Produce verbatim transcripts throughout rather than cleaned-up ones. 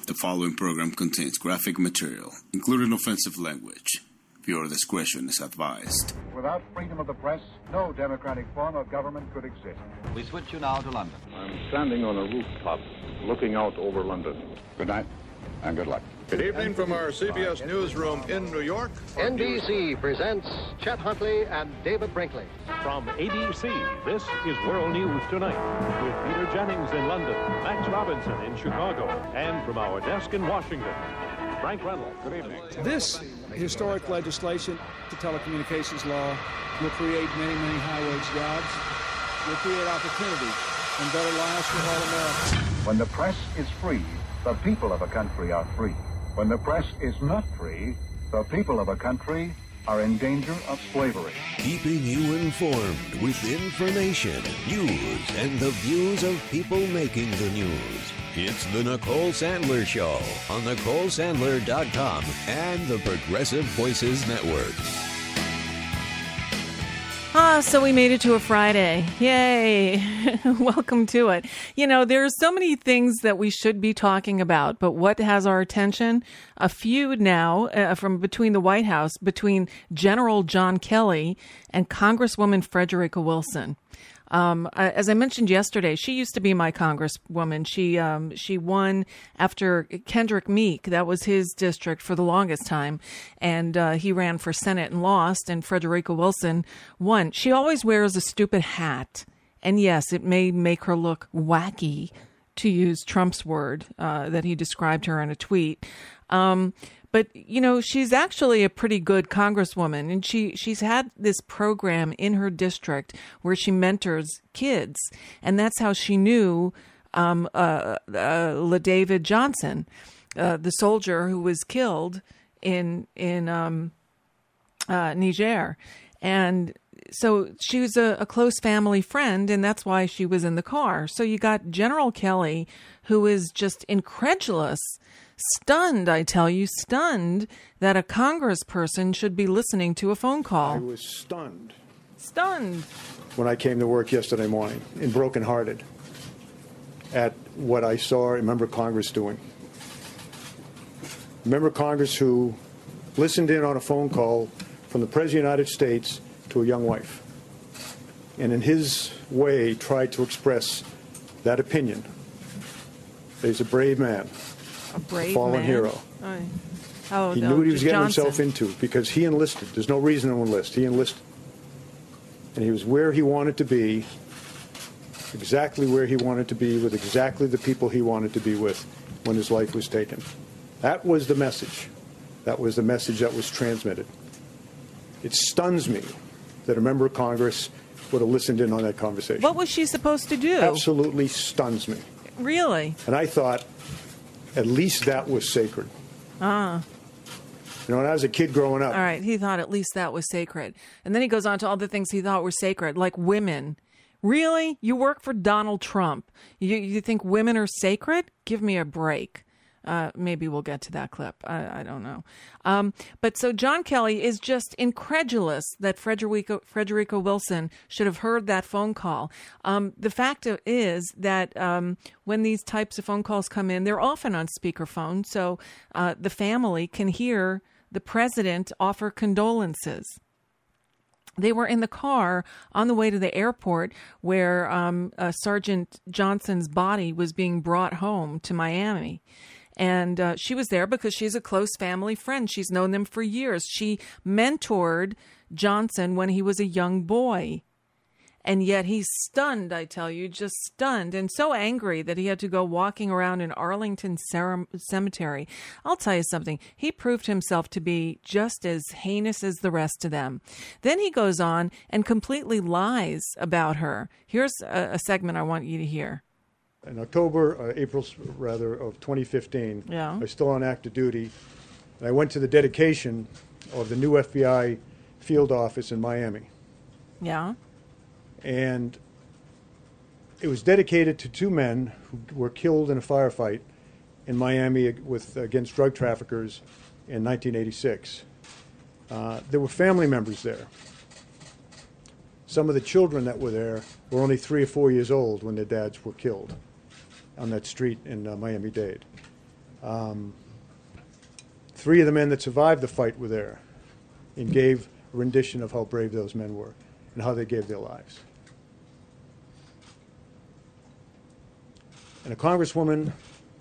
The following program contains graphic material, including offensive language. Viewer discretion is advised. Without freedom of the press, no democratic form of government could exist. We switch you now to London. I'm standing on a rooftop looking out over London. Good night and good luck. Good evening from our C B S newsroom in New York. N B C presents Chet Huntley and David Brinkley. From A B C, this is World News Tonight with Peter Jennings in London, Max Robinson in Chicago, and from our desk in Washington, Frank Reynolds. Good evening. This historic legislation, the telecommunications law, will create many, many high-wage jobs, will create opportunity and better lives for all Americans. When the press is free, the people of a country are free. When the press is not free, the people of a country are in danger of slavery. Keeping you informed with information, news, and the views of people making the news. It's the Nicole Sandler Show on Nicole Sandler dot com and the Progressive Voices Network. Ah, so we made it to a Friday. Yay. Welcome to it. You know, there are so many things that we should be talking about, but what has our attention? A feud now uh, from between the White House, between General John Kelly and Congresswoman Frederica Wilson. Um, as I mentioned yesterday, she used to be my congresswoman. She um, she won after Kendrick Meek. That was his district for the longest time. And uh, he ran for Senate and lost, and Frederica Wilson won. She always wears a stupid hat. And yes, it may make her look wacky, to use Trump's word uh, that he described her in a tweet. Um But, you know, she's actually a pretty good congresswoman, and she, she's had this program in her district where she mentors kids. And that's how she knew um, uh, uh, LaDavid Johnson, uh, the soldier who was killed in in um, uh, Niger. And so she was a, a close family friend, and that's why she was in the car. So you got General Kelly, who is just incredulous, stunned, I tell you, stunned that a congressperson should be listening to a phone call. I was stunned. Stunned. When I came to work yesterday morning and brokenhearted at what I saw a member of Congress doing. A member of Congress who listened in on a phone call from the President of the United States to a young wife, and in his way tried to express that opinion. He's a brave man. A brave a fallen man. hero. Oh, oh, he no, knew what he was getting Johnson. himself into because he enlisted. There's no reason to enlist. He enlisted. And he was where he wanted to be, exactly where he wanted to be, with exactly the people he wanted to be with when his life was taken. That was the message. That was the message that was transmitted. It stuns me that a member of Congress would have listened in on that conversation. What was she supposed to do? Absolutely stuns me. Really? And I thought, at least that was sacred. Ah. You know, when I was a kid growing up. All right, he thought at least that was sacred. And then he goes on to all the things he thought were sacred, like women. Really? You work for Donald Trump. You, you think women are sacred? Give me a break. Uh, maybe we'll get to that clip. I, I don't know. Um, but so John Kelly is just incredulous that Frederica, Frederica Wilson should have heard that phone call. Um, the fact is that um, when these types of phone calls come in, they're often on speakerphone, so uh, the family can hear the president offer condolences. They were in the car on the way to the airport where um, uh, Sergeant Johnson's body was being brought home to Miami. And uh, she was there because she's a close family friend. She's known them for years. She mentored Johnson when he was a young boy. And yet he's stunned, I tell you, just stunned and so angry that he had to go walking around in Arlington Cemetery. I'll tell you something. He proved himself to be just as heinous as the rest of them. Then he goes on and completely lies about her. Here's a, a segment I want you to hear. In October, uh, April rather, of twenty fifteen, yeah. I was still on active duty, and I went to the dedication of the new F B I field office in Miami. Yeah. And it was dedicated to two men who were killed in a firefight in Miami with against drug traffickers in nineteen eighty-six. Uh, there were family members there. Some of the children that were there were only three or four years old when their dads were killed on that street in uh, Miami-Dade. Um, three of the men that survived the fight were there and gave a rendition of how brave those men were and how they gave their lives. And a congresswoman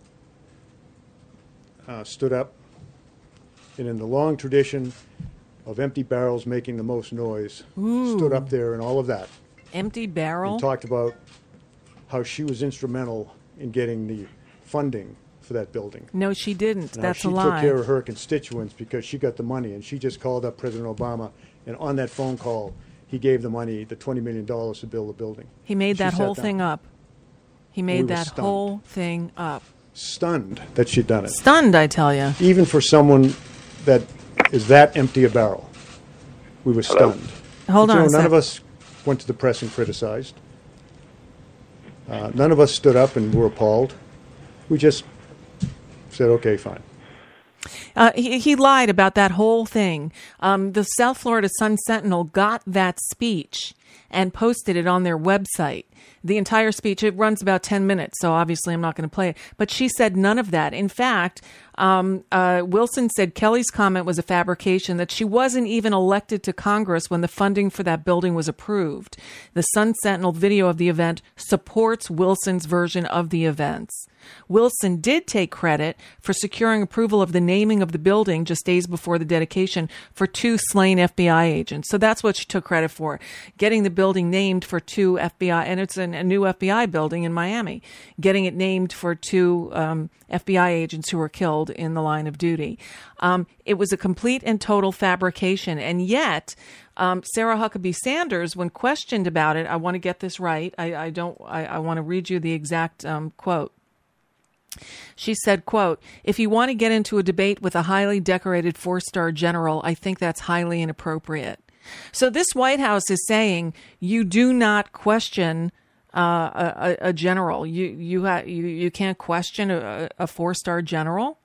uh, stood up, and in the long tradition of empty barrels making the most noise, Ooh. stood up there and all of that. Empty barrel? And talked about how she was instrumental in getting the funding for that building. No, she didn't. And That's how a she lie. took care of her constituents because she got the money, and she just called up President Obama, and on that phone call, he gave the money, the twenty million dollars to build the building. He made She that sat whole down. thing up. He We made were that stunned. whole thing up. Stunned that she'd done it. Stunned, I tell you. Even for someone that is that empty a barrel, we were Hello? stunned. Hold But, on you a know, none sec. of us went to the press and criticized. Uh, none of us stood up and were appalled. We just said, okay, fine. Uh, he, he lied about that whole thing. Um, the South Florida Sun-Sentinel got that speech and posted it on their website. The entire speech, it runs about ten minutes, so obviously I'm not going to play it. But she said none of that. In fact, um, uh, Wilson said Kelly's comment was a fabrication, that she wasn't even elected to Congress when the funding for that building was approved. The Sun-Sentinel video of the event supports Wilson's version of the events. Wilson did take credit for securing approval of the naming of the building just days before the dedication for two slain F B I agents. So that's what she took credit for, getting the building named for two F B I, and it's an, a new F B I building in Miami, getting it named for two um, F B I agents who were killed in the line of duty. Um, it was a complete and total fabrication, and yet um, Sarah Huckabee Sanders, when questioned about it, I want to get this right. I, I don't. I, I want to read you the exact um, quote. She said, quote, "If you want to get into a debate with a highly decorated four-star general, I think that's highly inappropriate." So this White House is saying you do not question uh, a, a general. You you, ha- you you can't question a, a four-star general.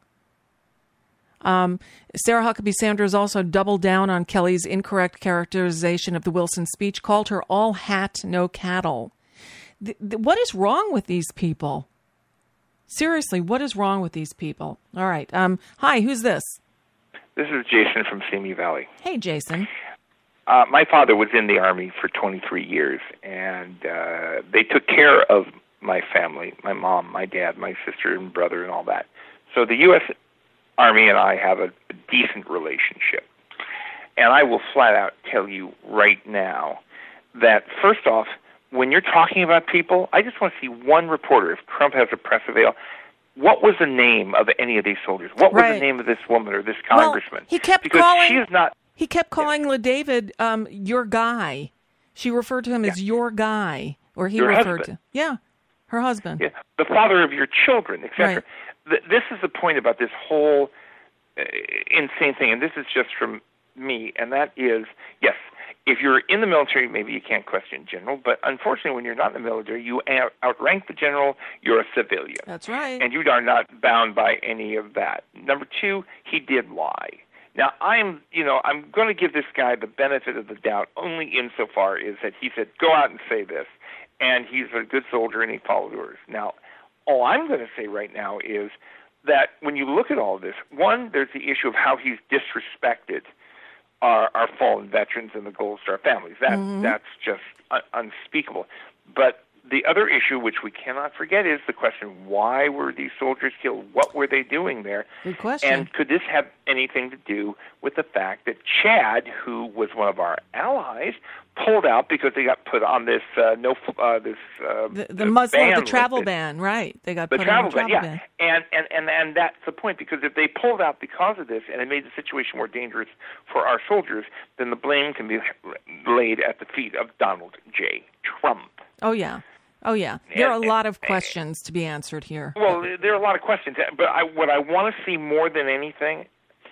Um, Sarah Huckabee Sanders also doubled down on Kelly's incorrect characterization of the Wilson speech, called her all hat, no cattle. Th- th- what is wrong with these people? Seriously, what is wrong with these people? All right. Um, hi, who's this? This is Jason from Simi Valley. Hey, Jason. Uh, my father was in the Army for twenty-three years, and uh, they took care of my family, my mom, my dad, my sister and brother, and all that. So the U S Army and I have a, a decent relationship. And I will flat out tell you right now that, first off, when you're talking about people, I just want to see one reporter, if Trump has a press avail, what was the name of any of these soldiers? What was Right. the name of this woman or this congressman? Well, he kept because calling. she is not. He kept calling LaDavid um, your guy. She referred to him as your guy, or he Your referred husband. to yeah, her husband. Yeah, the father of your children, et cetera. Right. Th- this is the point about this whole uh, insane thing, and this is just from me, and that is, yes, if you're in the military, maybe you can't question general, but unfortunately, when you're not in the military, you out- outrank the general, you're a civilian. That's right. And you are not bound by any of that. Number two, he did lie. Now, I'm, you know, I'm going to give this guy the benefit of the doubt only insofar as that he said, go out and say this, and he's a good soldier and he followed orders. Now, all I'm going to say right now is that when you look at all this, one, there's the issue of how he's disrespected our, our fallen veterans and the Gold Star families. That Mhm. That's just un- unspeakable. But the other issue, which we cannot forget, is the question, why were these soldiers killed? What were they doing there? Good question. And could this have anything to do with the fact that Chad, who was one of our allies, pulled out because they got put on this uh, no uh, this uh, The, the Muslim, ban the list. travel ban, right? They got The put travel on the travel ban, ban. yeah, and, and and and that's the point, because if they pulled out because of this and it made the situation more dangerous for our soldiers, then the blame can be laid at the feet of Donald J. Trump. Oh yeah, oh yeah. There are a And- lot of questions to be answered here. Well, there are a lot of questions, but I, what I want to see more than anything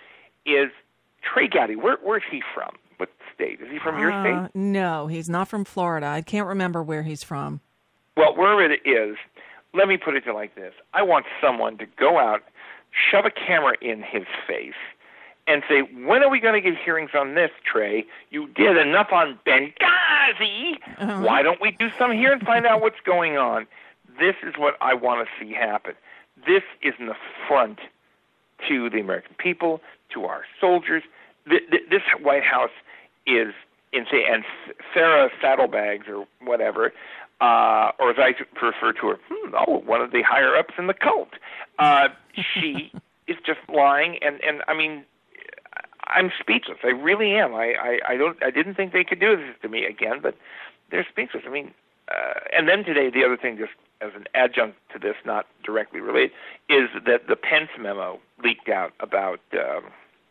is Trey Gowdy. Where, where's he from? What state? Is he from your Uh, state? No, he's not from Florida. I can't remember where he's from. Well, wherever it is, let me put it like this. I want someone to go out, shove a camera in his face, and say, when are we going to get hearings on this, Trey? You did enough on Benghazi. Uh-huh. Why don't we do some here and find out what's going on? This is what I want to see happen. this is an affront to the American people, to our soldiers. Th- th- this White House is insane. And Sarah Saddlebags, or whatever, uh, or as I refer to her, hmm, oh, one of the higher-ups in the cult, uh, she is just lying. And, and I mean, I'm speechless. I really am. I, I, I don't. I didn't think they could do this to me again, but they're speechless. I mean, uh, and then today, the other thing, just as an adjunct to this, not directly related, is that the Pence memo leaked out about um,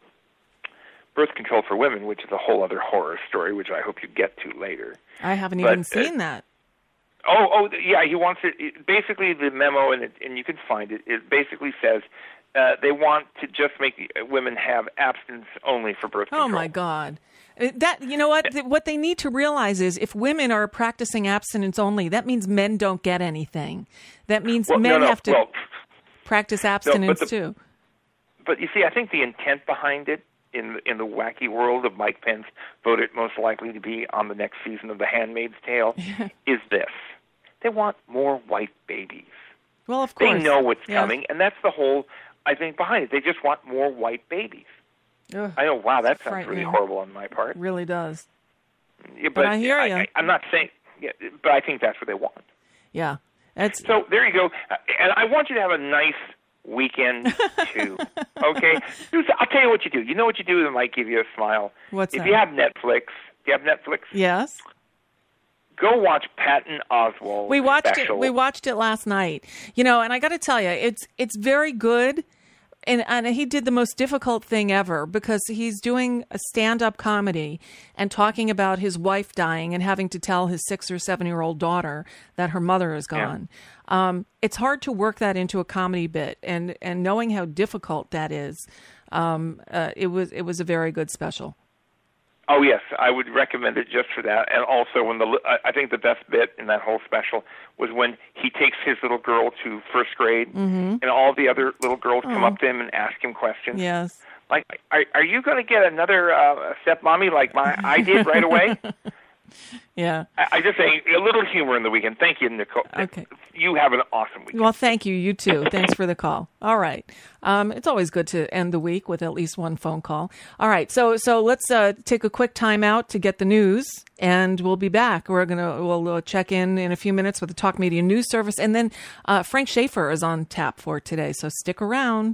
birth control for women, which is a whole other horror story, which I hope you get to later. I haven't but, even seen uh, that. Oh, oh, yeah. He wants it. it basically, the memo, and it, and you can find it. It basically says uh, they want to just make women have abstinence only for birth control. Oh my God. That, you know what? What they need to realize is if women are practicing abstinence only, that means men don't get anything. That means well, men no, no, have to well, practice abstinence no, but the, too. But you see, I think the intent behind it in in the wacky world of Mike Pence, voted most likely to be on the next season of The Handmaid's Tale, is this. They want more white babies. Well, of course. They know what's yeah. coming, and that's the whole, I think, behind it. They just want more white babies. Ugh, I know, wow, that sounds really horrible on my part. It really does. Yeah, but, but I hear you. I, I, I'm not saying, yeah, but I think that's what they want. Yeah. That's... So there you go. And I want you to have a nice weekend, too. Okay? I'll tell you what you do. You know what you do that might give you a smile? What's if that? If you have Netflix, do you have Netflix? Yes. Go watch Patton Oswalt. We watched special. it. We watched it last night. You know, and I got to tell you, it's it's very good. And, and he did the most difficult thing ever because he's doing a stand-up comedy and talking about his wife dying and having to tell his six or seven-year-old daughter that her mother is gone. Yeah. Um, it's hard to work that into a comedy bit, and, and knowing how difficult that is, um, uh, it was it was a very good special. Oh, yes, I would recommend it just for that. And also, when the I think the best bit in that whole special was when he takes his little girl to first grade, mm-hmm. and all the other little girls come oh. up to him and ask him questions. Yes. Like, are, are you going to get another uh, stepmommy like my I did right away? Yeah. I, I just say a little humor in the weekend. Thank you, Nicole. Okay. You have an awesome weekend. Well, thank you. You too. Thanks for the call. All right. Um, it's always good to end the week with at least one phone call. All right. So so let's uh, take a quick time out to get the news, and we'll be back. We're gonna we'll uh, check in in a few minutes with the Talk Media News Service, and then uh, Frank Schaefer is on tap for today. So stick around.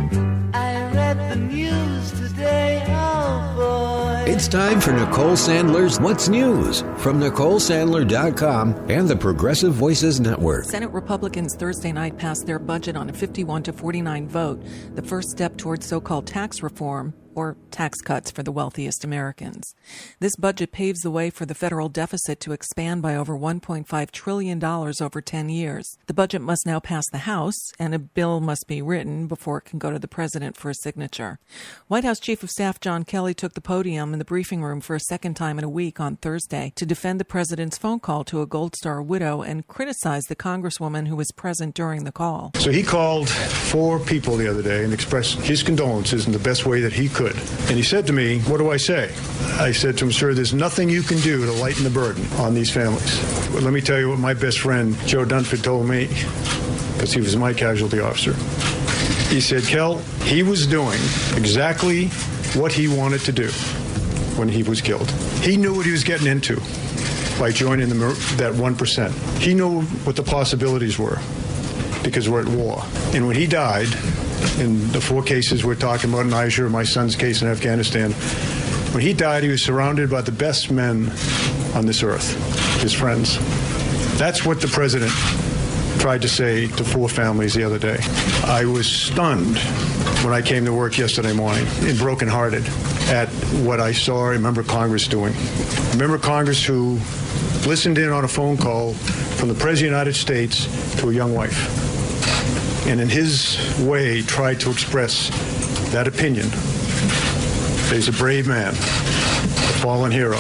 I read the news today, oh boy. It's time for Nicole Sandler's What's News from Nicole Sandler dot com and the Progressive Voices Network. Senate Republicans Thursday night passed their budget on a fifty-one to forty-nine vote, the first step towards so-called tax reform, or tax cuts for the wealthiest Americans. This budget paves the way for the federal deficit to expand by over one point five trillion dollars over ten years. The budget must now pass the House, and a bill must be written before it can go to the president for a signature. White House Chief of Staff John Kelly took the podium in the briefing room for a second time in a week on Thursday to defend the president's phone call to a Gold Star widow and criticize the congresswoman who was present during the call. So he called four people the other day and expressed his condolences in the best way that he could. And he said to me, what do I say? I said to him, sir, there's nothing you can do to lighten the burden on these families. But let me tell you what my best friend, Joe Dunford, told me, because he was my casualty officer. He said, Kel, he was doing exactly what he wanted to do when he was killed. He knew what he was getting into by joining the, that one percent. He knew what the possibilities were because we're at war. And when he died, in the four cases we're talking about in Niger, my son's case in Afghanistan, when he died, he was surrounded by the best men on this earth, his friends. That's what the president tried to say to four families the other day. I was stunned when I came to work yesterday morning and brokenhearted at what I saw a member of Congress doing. A member of Congress who listened in on a phone call from the President of the United States to a young wife, and in his way tried to express that opinion. He's a brave man, a fallen hero.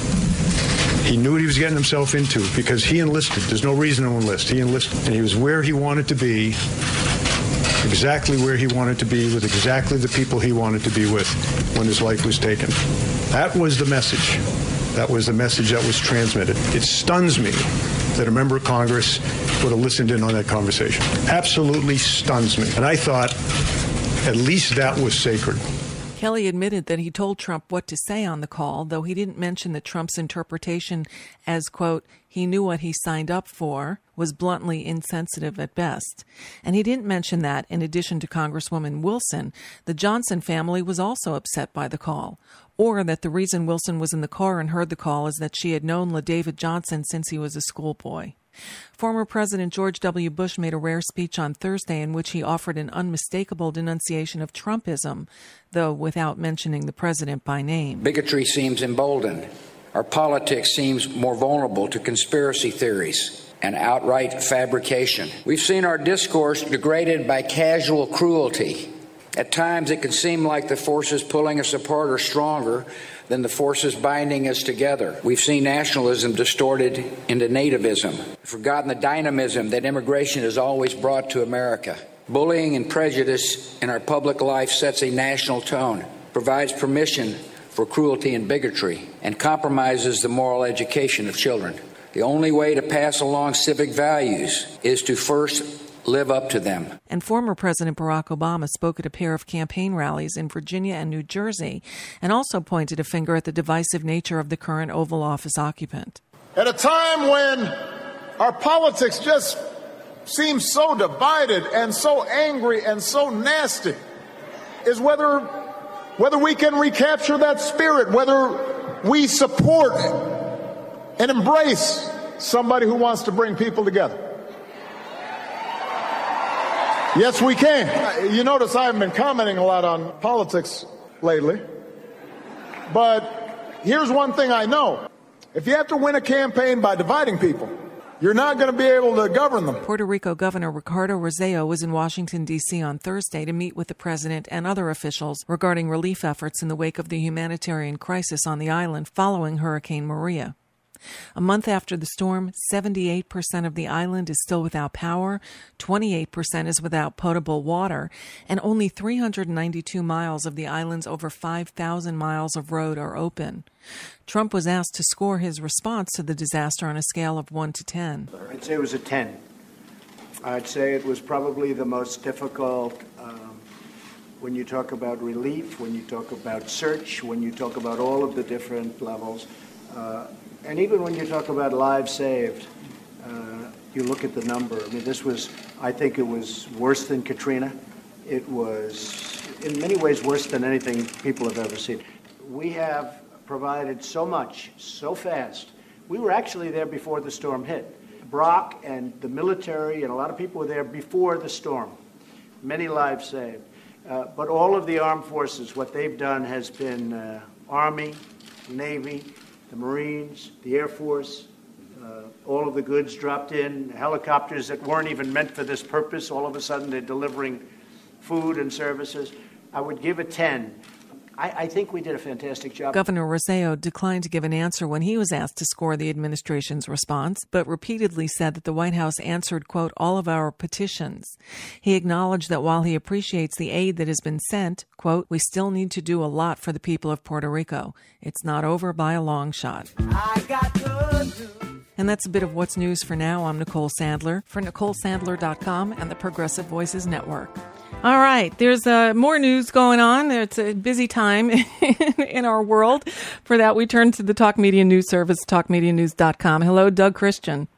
He knew what he was getting himself into because he enlisted. There's no reason to enlist. He enlisted, and he was where he wanted to be, exactly where he wanted to be, with exactly the people he wanted to be with when his life was taken. That was the message. That was the message that was transmitted. It stuns me that a member of Congress would have listened in on that conversation. Absolutely stuns me. And I thought at least that was sacred. Kelly admitted that he told Trump what to say on the call, though he didn't mention that Trump's interpretation as, quote, he knew what he signed up for, was bluntly insensitive at best. And he didn't mention that, in addition to Congresswoman Wilson, the Johnson family was also upset by the call, or that the reason Wilson was in the car and heard the call is that she had known LaDavid Johnson since he was a schoolboy. Former President George W. Bush made a rare speech on Thursday in which he offered an unmistakable denunciation of Trumpism, though without mentioning the president by name. Bigotry seems emboldened. Our politics seems more vulnerable to conspiracy theories and outright fabrication. We've seen our discourse degraded by casual cruelty. At times it can seem like the forces pulling us apart are stronger than the forces binding us together. We've seen nationalism distorted into nativism, forgotten the dynamism that immigration has always brought to America. Bullying and prejudice in our public life sets a national tone, provides permission for cruelty and bigotry, and compromises the moral education of children. The only way to pass along civic values is to first live up to them. And former President Barack Obama spoke at a pair of campaign rallies in Virginia and New Jersey and also pointed a finger at the divisive nature of the current Oval Office occupant. At a time when our politics just seem so divided and so angry and so nasty, is whether whether we can recapture that spirit, whether we support and embrace somebody who wants to bring people together. Yes, we can. You notice I haven't been commenting a lot on politics lately. But here's one thing I know. If you have to win a campaign by dividing people, you're not going to be able to govern them. Puerto Rico Governor Ricardo Rossello was in Washington, D C on Thursday to meet with the president and other officials regarding relief efforts in the wake of the humanitarian crisis on the island following Hurricane Maria. A month after the storm, seventy-eight percent of the island is still without power, twenty-eight percent is without potable water, and only three hundred ninety-two miles of the island's over five thousand miles of road are open. Trump was asked to score his response to the disaster on a scale of one to ten. I'd say it was a ten. I'd say it was probably the most difficult um, when you talk about relief, when you talk about search, when you talk about all of the different levels. Uh, And even when you talk about lives saved, uh, you look at the number. I mean, this was, I think it was worse than Katrina. It was, in many ways, worse than anything people have ever seen. We have provided so much, so fast. We were actually there before the storm hit. Brock and the military and a lot of people were there before the storm. Many lives saved. Uh, but all of the armed forces, what they've done has been uh, Army, Navy, the Marines, the Air Force, uh, all of the goods dropped in, helicopters that weren't even meant for this purpose. All of a sudden, they're delivering food and services. I would give it ten. I, I think we did a fantastic job. Governor Rossello declined to give an answer when he was asked to score the administration's response, but repeatedly said that the White House answered, quote, all of our petitions. He acknowledged that while he appreciates the aid that has been sent, quote, we still need to do a lot for the people of Puerto Rico. It's not over by a long shot. I got good news. And that's a bit of what's news for now. I'm Nicole Sandler for Nicole Sandler dot com and the Progressive Voices Network. All right, there's uh, more news going on. It's a busy time in our world. For that, we turn to the Talk Media News Service, talk media news dot com. Hello, Doug Christian.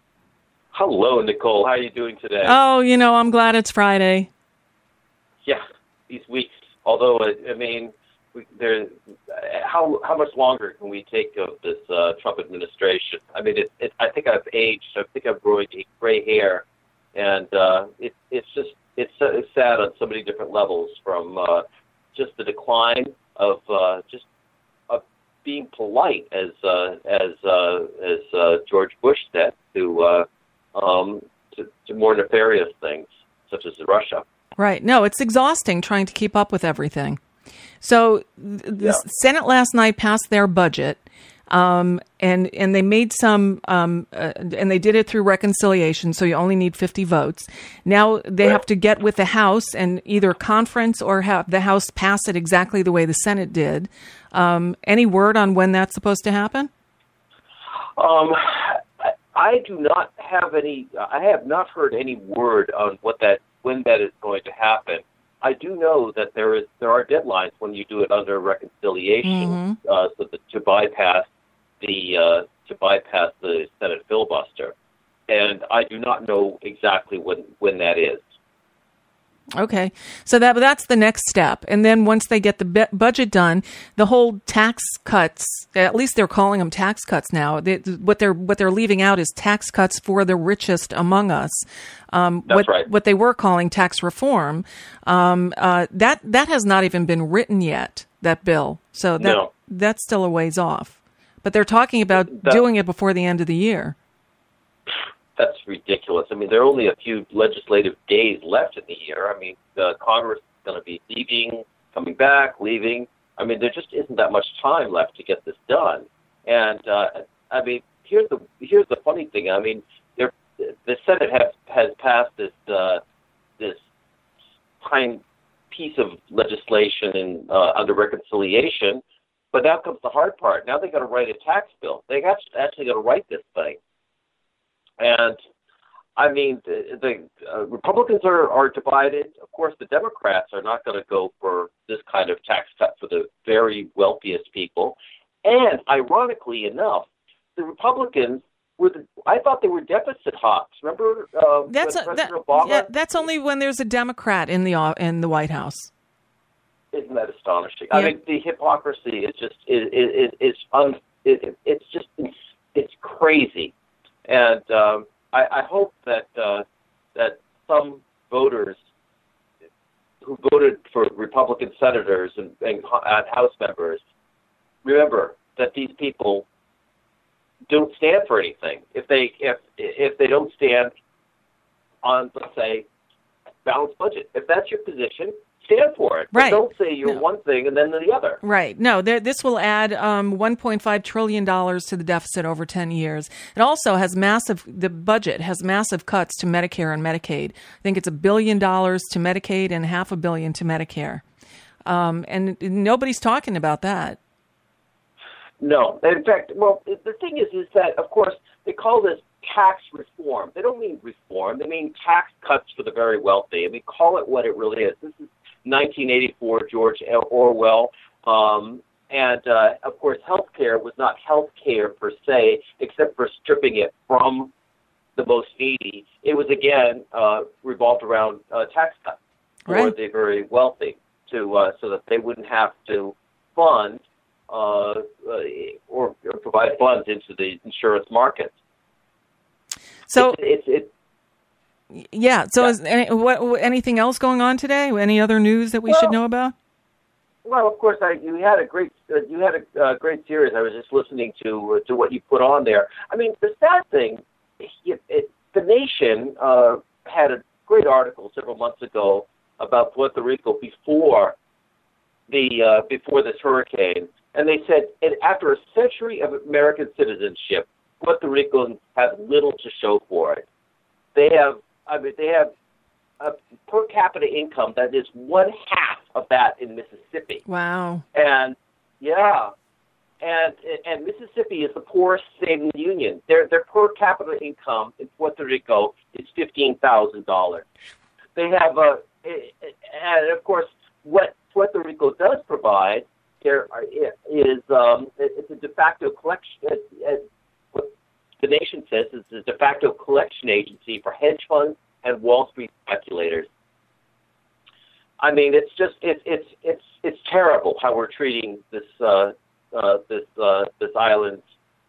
Hello, Nicole. How are you doing today? Oh, you know, I'm glad it's Friday. Yeah, these weeks. Although, I mean, we, there, how how much longer can we take of this uh, Trump administration? I mean, it, it, I think I've aged. I think I've grown gray hair, and uh, it, it's just it's, uh, it's sad on so many different levels. From uh, just the decline of uh, just of being polite, as uh, as uh, as uh, George Bush said, to, uh, um, to to more nefarious things such as Russia. Right. No, it's exhausting trying to keep up with everything. So the Yeah. Senate last night passed their budget, um, and and they made some, um, uh, and they did it through reconciliation. So you only need fifty votes. Now they Right. have to get with the House and either conference or have the House pass it exactly the way the Senate did. Um, any word on when that's supposed to happen? Um, I do not have any. I have not heard any word on what that when that is going to happen. I do know that there is there are deadlines when you do it under reconciliation, Mm-hmm. uh, so that to bypass the uh, to bypass the Senate filibuster, and I do not know exactly when when that is. Okay, so that that's the next step, and then once they get the be- budget done, the whole tax cuts. At least they're calling them tax cuts now. They, what they're what they're leaving out is tax cuts for the richest among us. Um, That's what, right. What they were calling tax reform, um, uh, that that has not even been written yet. That bill, so that No. that's still a ways off. But they're talking about That- doing it before the end of the year. That's ridiculous. I mean, there are only a few legislative days left in the year. I mean, the Congress is going to be leaving, coming back, leaving. I mean, there just isn't that much time left to get this done. And uh, I mean, here's the here's the funny thing. I mean, there, the Senate has has passed this uh, this tiny piece of legislation in, uh, under reconciliation, but now comes the hard part. Now they got to write a tax bill. They got actually got to write this thing. And, I mean, the, the uh, Republicans are, are divided. Of course, the Democrats are not going to go for this kind of tax cut for the very wealthiest people. And, ironically enough, the Republicans were the, I thought they were deficit hawks. Remember uh, That's a, President that, Obama? yeah, that's only when there's a Democrat in the uh, in the White House. Isn't that astonishing? Yeah. I mean, the hypocrisy is just is is, is un, it, it's just it's, it's crazy. And um, I, I hope that uh, that some voters who voted for Republican senators and, and House members remember that these people don't stand for anything. If they if if they don't stand on, let's say, balanced budget, if that's your position, stand for it. Right. But don't say you're No. one thing and then the other. Right. No, there, this will add um, one point five trillion dollars to the deficit over ten years. It also has massive, the budget has massive cuts to Medicare and Medicaid. I think it's a billion dollars to Medicaid and half a billion to Medicare. Um, and nobody's talking about that. No. In fact, well, the thing is, is that, of course, they call this tax reform. They don't mean reform. They mean tax cuts for the very wealthy. I mean, call it what it really is. This is nineteen eighty-four, George Orwell. Um, and, uh, of course, health care was not health care per se, except for stripping it from the most needy. It was, again, uh, revolved around uh, tax cuts for Right. the very wealthy, to uh, so that they wouldn't have to fund uh, uh, or, or provide funds into the insurance market. So, it's, it's, it's yeah. So, Yeah. is any, what, anything else going on today? Any other news that we Well, should know about? Well, of course, I, you had a great uh, you had a uh, great series. I was just listening to uh, to what you put on there. I mean, the sad thing, it, it, the Nation uh, had a great article several months ago about Puerto Rico before the uh, before this hurricane, and they said, and after a century of American citizenship, Puerto Ricans have little to show for it. They have, I mean, they have a per capita income that is one half of that in Mississippi. Wow. And yeah, and and Mississippi is the poorest state in the union. Their their per capita income in Puerto Rico is fifteen thousand dollars. They have a, and of course, what Puerto Rico does provide there are, is um, it's a de facto collection. What the Nation says is a de facto collection agency for hedge funds and Wall Street speculators. I mean, it's just it's it's it's it's terrible how we're treating this uh, uh, this uh, this island's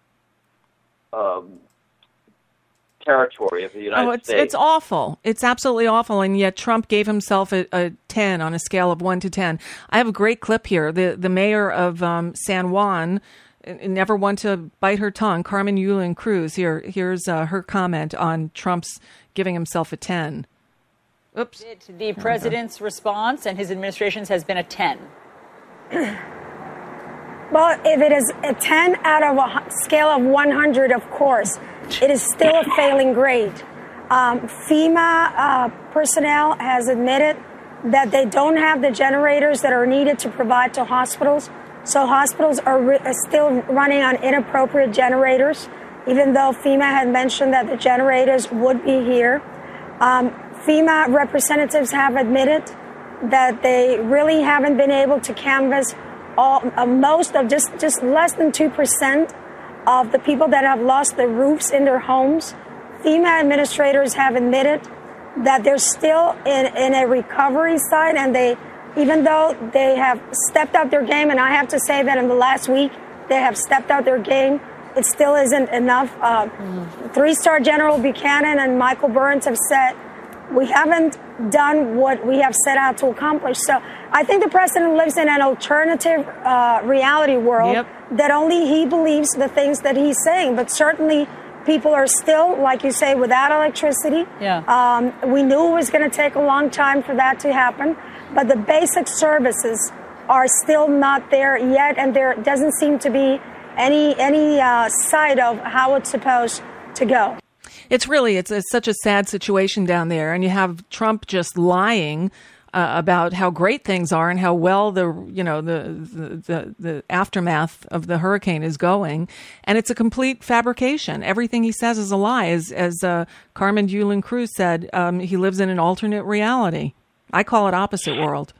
um, territory of the United Oh, it's States. it's awful. It's absolutely awful, and yet Trump gave himself a, a ten on a scale of one to ten. I have a great clip here. The the mayor of um, San Juan, never one to bite her tongue, Carmen Yulin Cruz. Here here's uh, her comment on Trump's giving himself a ten. Oops. The president's response and his administration's has been a ten. Well, if it is a ten out of a scale of one hundred, of course, it is still a failing grade. Um, FEMA uh, personnel has admitted that they don't have the generators that are needed to provide to hospitals. So hospitals are, re- are still running on inappropriate generators. even though FEMA had mentioned that the generators would be here. Um, FEMA representatives have admitted that they really haven't been able to canvass all, uh, most of just, just less than two percent of the people that have lost their roofs in their homes. FEMA administrators have admitted that they're still in, in a recovery side, and they, even though they have stepped up their game, and I have to say that in the last week they have stepped up their game, it still isn't enough. Uh, mm. Three-star General Buchanan and Michael Burns have said, we haven't done what we have set out to accomplish. So I think the president lives in an alternative uh, reality world yep. that only he believes the things that he's saying. But certainly people are still, like you say, without electricity. Yeah. Um, we knew it was going to take a long time for that to happen. But the basic services are still not there yet. And there doesn't seem to be any, any uh, sight of how it's supposed to go. It's really, it's, it's such a sad situation down there. And you have Trump just lying uh, about how great things are and how well the, you know, the, the, the, the aftermath of the hurricane is going. And it's a complete fabrication. Everything he says is a lie. As, as uh, Carmen Yulin Cruz said, um, he lives in an alternate reality. I call it opposite world.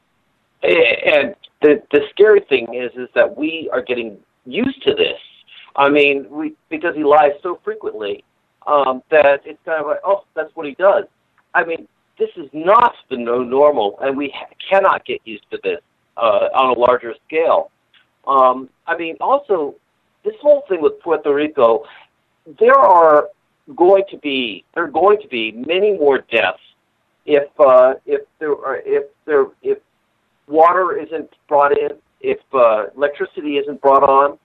And the, the scary thing is, is that we are getting used to this. I mean, we, because he lies so frequently. Um, that it's kind of like, oh, that's what he does. I mean, this is not the no normal, and we ha- cannot get used to this uh, on a larger scale. Um, I mean, also, this whole thing with Puerto Rico, there are going to be there are going to be many more deaths if uh, if there are, if there if water isn't brought in, if uh, electricity isn't brought on.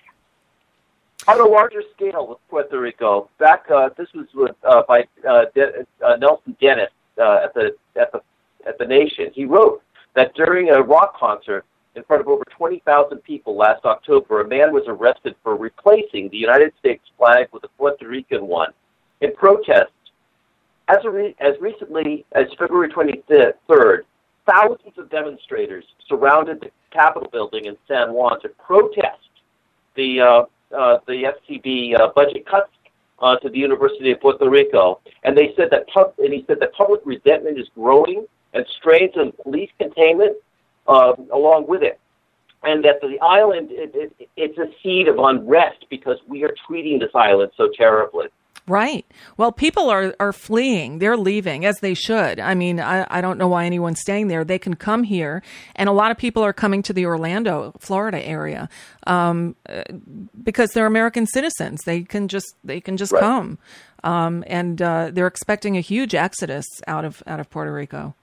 On a larger scale with Puerto Rico, back uh, this was with, uh, by uh, De- uh, Nelson Dennis uh, at the at the at the Nation. He wrote that during a rock concert in front of over twenty thousand people last October, a man was arrested for replacing the United States flag with a Puerto Rican one in protest. As a re- as recently as February twenty-third, thousands of demonstrators surrounded the Capitol building in San Juan to protest the. Uh, Uh, the F C B uh, budget cuts uh, to the University of Puerto Rico, and they said that pub- and he said that public resentment is growing and strains on police containment uh, along with it, and that the island it, it, it's a seed of unrest because we are treating this island so terribly. Right. Well, people are, are fleeing. They're leaving, as they should. I mean, I, I don't know why anyone's staying there. They can come here. And a lot of people are coming to the Orlando, Florida area um, because they're American citizens. They can just they can just right. come. Um, and uh, they're expecting a huge exodus out of out of Puerto Rico.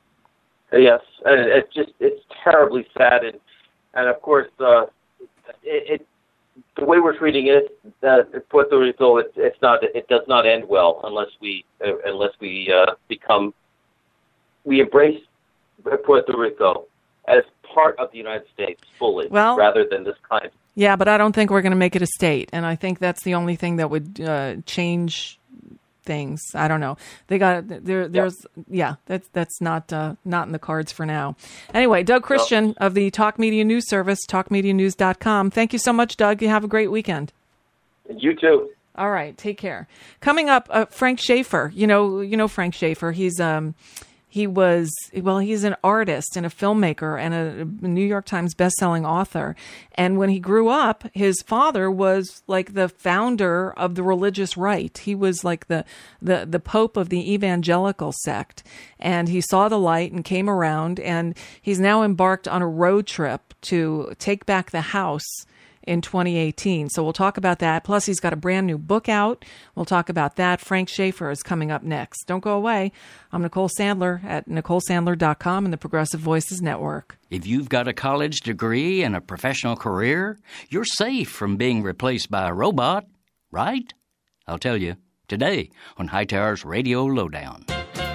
Yes. And it's just it's terribly sad. And, and of course, uh, it, it the way we're treating it, uh, Puerto Rico, it, it's not. It does not end well unless we uh, unless we uh, become we embrace Puerto Rico as part of the United States fully, well, rather than this kind. Yeah, but I don't think we're going to make it a state, and I think that's the only thing that would uh, change things. I don't know. They got there. There's yeah. yeah that's that's not uh, not in the cards for now. Anyway, Doug Christian no. of the Talk Media News Service, talk media news dot com. Thank you so much, Doug. You have a great weekend. You too. All right, take care. Coming up, uh, Frank Schaeffer. You know, you know Frank Schaeffer. He's um. He was, well, he's an artist and a filmmaker and a New York Times bestselling author. And when he grew up, his father was like the founder of the religious right. He was like the, the, the Pope of the evangelical sect. And he saw the light and came around, and he's now embarked on a road trip to take back the house in twenty eighteen. So we'll talk about that. Plus, he's got a brand new book out. We'll talk about that. Frank Schaeffer is coming up next. Don't go away. I'm Nicole Sandler at Nicole Sandler dot com and the Progressive Voices Network. If you've got a college degree and a professional career, you're safe from being replaced by a robot, right? I'll tell you today on Hightower's Radio Lowdown.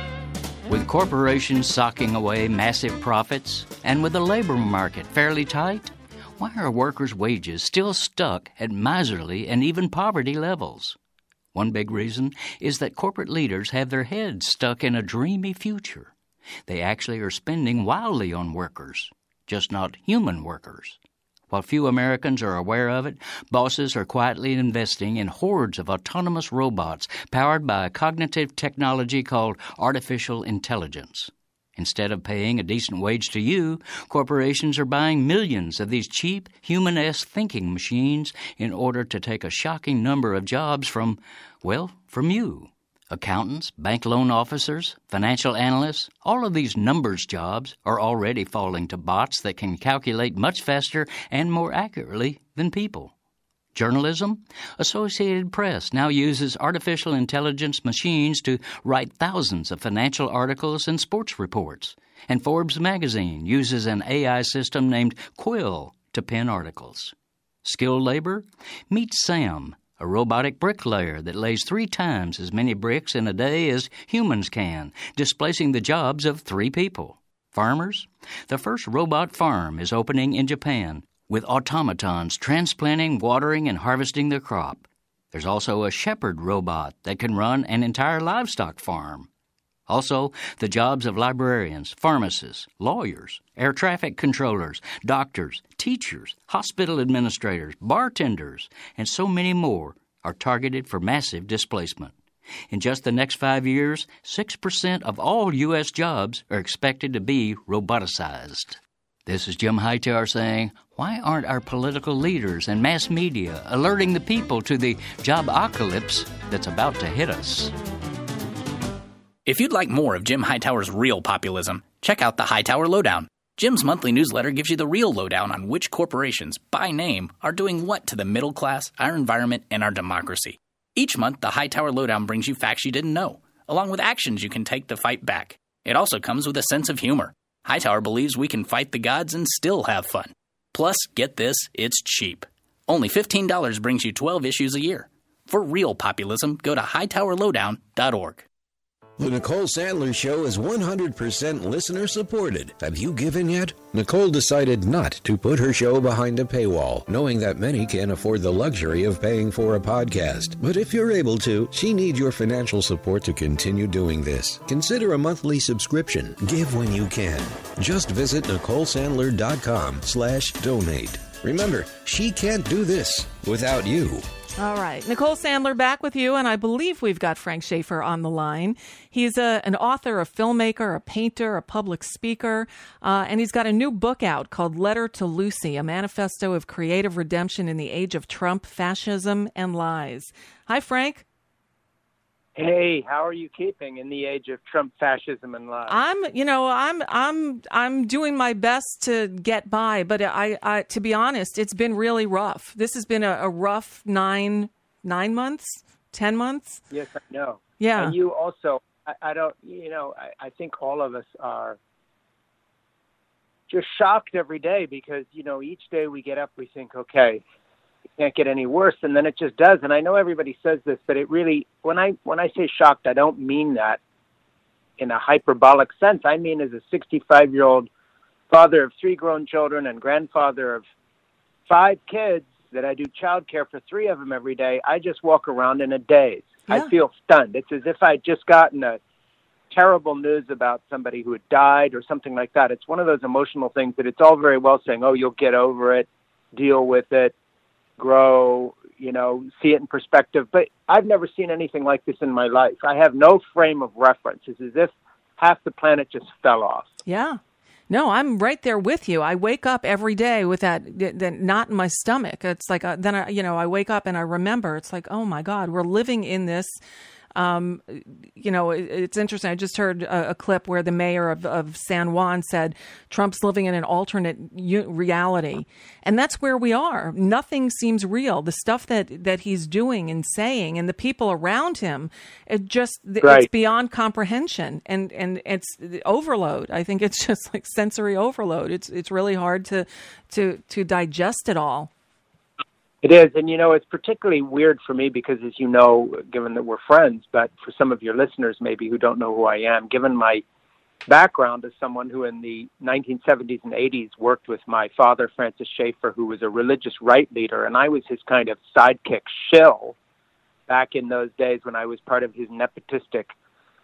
With corporations socking away massive profits and with the labor market fairly tight, why are workers' wages still stuck at miserly and even poverty levels? One big reason is that corporate leaders have their heads stuck in a dreamy future. They actually are spending wildly on workers, just not human workers. While few Americans are aware of it, bosses are quietly investing in hordes of autonomous robots powered by a cognitive technology called artificial intelligence. Instead of paying a decent wage to you, corporations are buying millions of these cheap, human-esque thinking machines in order to take a shocking number of jobs from, well, from you. Accountants, bank loan officers, financial analysts, all of these numbers jobs are already falling to bots that can calculate much faster and more accurately than people. Journalism? Associated Press now uses artificial intelligence machines to write thousands of financial articles and sports reports. And Forbes magazine uses an A I system named Quill to pen articles. Skilled labor? Meet Sam, a robotic bricklayer that lays three times as many bricks in a day as humans can, displacing the jobs of three people. Farmers? The first robot farm is opening in Japan, with automatons transplanting, watering, and harvesting their crop. There's also a shepherd robot that can run an entire livestock farm. Also, the jobs of librarians, pharmacists, lawyers, air traffic controllers, doctors, teachers, hospital administrators, bartenders, and so many more are targeted for massive displacement. In just the next five years, six percent of all U S jobs are expected to be roboticized. This is Jim Hightower saying, why aren't our political leaders and mass media alerting the people to the job-ocalypse that's about to hit us? If you'd like more of Jim Hightower's real populism, check out the Hightower Lowdown. Jim's monthly newsletter gives you the real lowdown on which corporations, by name, are doing what to the middle class, our environment, and our democracy. Each month, the Hightower Lowdown brings you facts you didn't know, along with actions you can take to fight back. It also comes with a sense of humor. Hightower believes we can fight the gods and still have fun. Plus, get this, it's cheap. Only fifteen dollars brings you twelve issues a year. For real populism, go to hightower lowdown dot org. The Nicole Sandler Show is one hundred percent listener-supported. Have you given yet? Nicole decided not to put her show behind a paywall, knowing that many can't afford the luxury of paying for a podcast. But if you're able to, she needs your financial support to continue doing this. Consider a monthly subscription. Give when you can. Just visit nicole sandler dot com slash donate. Remember, she can't do this without you. All right. Nicole Sandler back with you, and I believe we've got Frank Schaeffer on the line. He's a, an author, a filmmaker, a painter, a public speaker, uh, and he's got a new book out called Letter to Lucy, a manifesto of creative redemption in the age of Trump, fascism, and lies. Hi, Frank. Hey, how are you keeping in the age of Trump, fascism, and lies? I'm, you know, I'm, I'm, I'm doing my best to get by, but I, I, to be honest, it's been really rough. This has been a, a rough nine, nine months, ten months. Yes, I know. Yeah. And you also, I, I don't, you know, I, I think all of us are just shocked every day because, you know, each day we get up, we think, okay, can't get any worse, and then it just does. And I know everybody says this, but it really, when I when I say shocked, I don't mean that in a hyperbolic sense. I mean as a sixty-five-year-old father of three grown children and grandfather of five kids that I do childcare for three of them every day, I just walk around in a daze. Yeah. I feel stunned. It's as if I'd just gotten a terrible news about somebody who had died or something like that. It's one of those emotional things that it's all very well saying, oh, you'll get over it, deal with it, grow, you know, see it in perspective. But I've never seen anything like this in my life. I have no frame of reference. It's as if half the planet just fell off. Yeah. No, I'm right there with you. I wake up every day with that, that knot in my stomach. It's like, uh, then I, you know, I wake up and I remember, it's like, oh my God, we're living in this. Um, you know, it, it's interesting. I just heard a, a clip where the mayor of, of San Juan said Trump's living in an alternate u- reality. And that's where we are. Nothing seems real. The stuff that, that he's doing and saying and the people around him, it just, right. It's beyond comprehension. And, and it's overload. I think it's just like sensory overload. It's, it's really hard to, to, to digest it all. It is, and you know, it's particularly weird for me because, as you know, given that we're friends, but for some of your listeners maybe who don't know who I am, given my background as someone who in the nineteen seventies and eighties worked with my father, Francis Schaeffer, who was a religious right leader, and I was his kind of sidekick shill back in those days when I was part of his nepotistic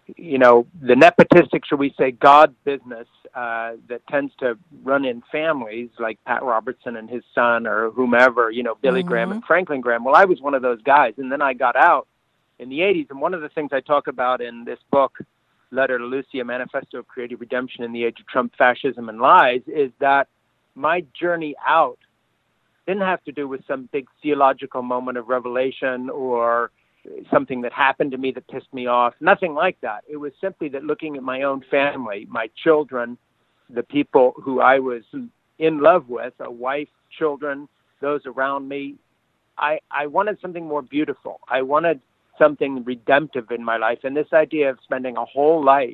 you know, the nepotistic, shall we say, God business uh, that tends to run in families like Pat Robertson and his son or whomever, you know, Billy mm-hmm. Graham and Franklin Graham. Well, I was one of those guys. And then I got out in the eighties. And one of the things I talk about in this book, Letter to Lucy, A Manifesto of Creative Redemption in the Age of Trump, Fascism, and Lies, is that my journey out didn't have to do with some big theological moment of revelation or something that happened to me that pissed me off. Nothing like that. It was simply that looking at my own family, my children, the people who I was in love with, a wife, children, those around me, I, I wanted something more beautiful. I wanted something redemptive in my life. And this idea of spending a whole life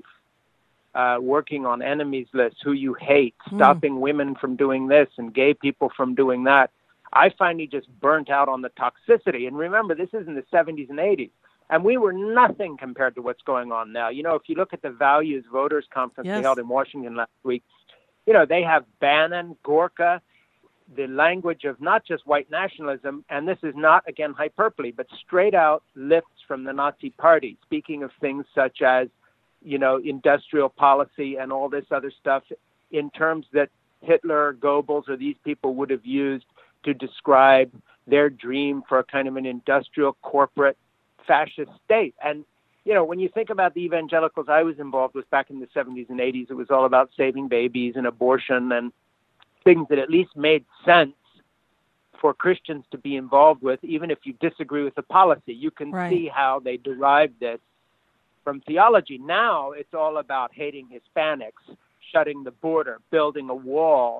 uh, working on enemies lists, who you hate, mm. stopping women from doing this and gay people from doing that, I finally just burnt out on the toxicity. And remember, this is in the seventies and eighties. And we were nothing compared to what's going on now. You know, if you look at the Values Voters Conference yes. they held in Washington last week, you know, they have Bannon, Gorka, the language of not just white nationalism, and this is not, again, hyperbole, but straight out lifts from the Nazi Party, speaking of things such as, you know, industrial policy and all this other stuff in terms that Hitler, Goebbels, or these people would have used to describe their dream for a kind of an industrial corporate fascist state. And, you know, when you think about the evangelicals I was involved with back in the seventies and eighties, it was all about saving babies and abortion and things that at least made sense for Christians to be involved with, even if you disagree with the policy. You can right. see how they derived this from theology. Now it's all about hating Hispanics, shutting the border, building a wall,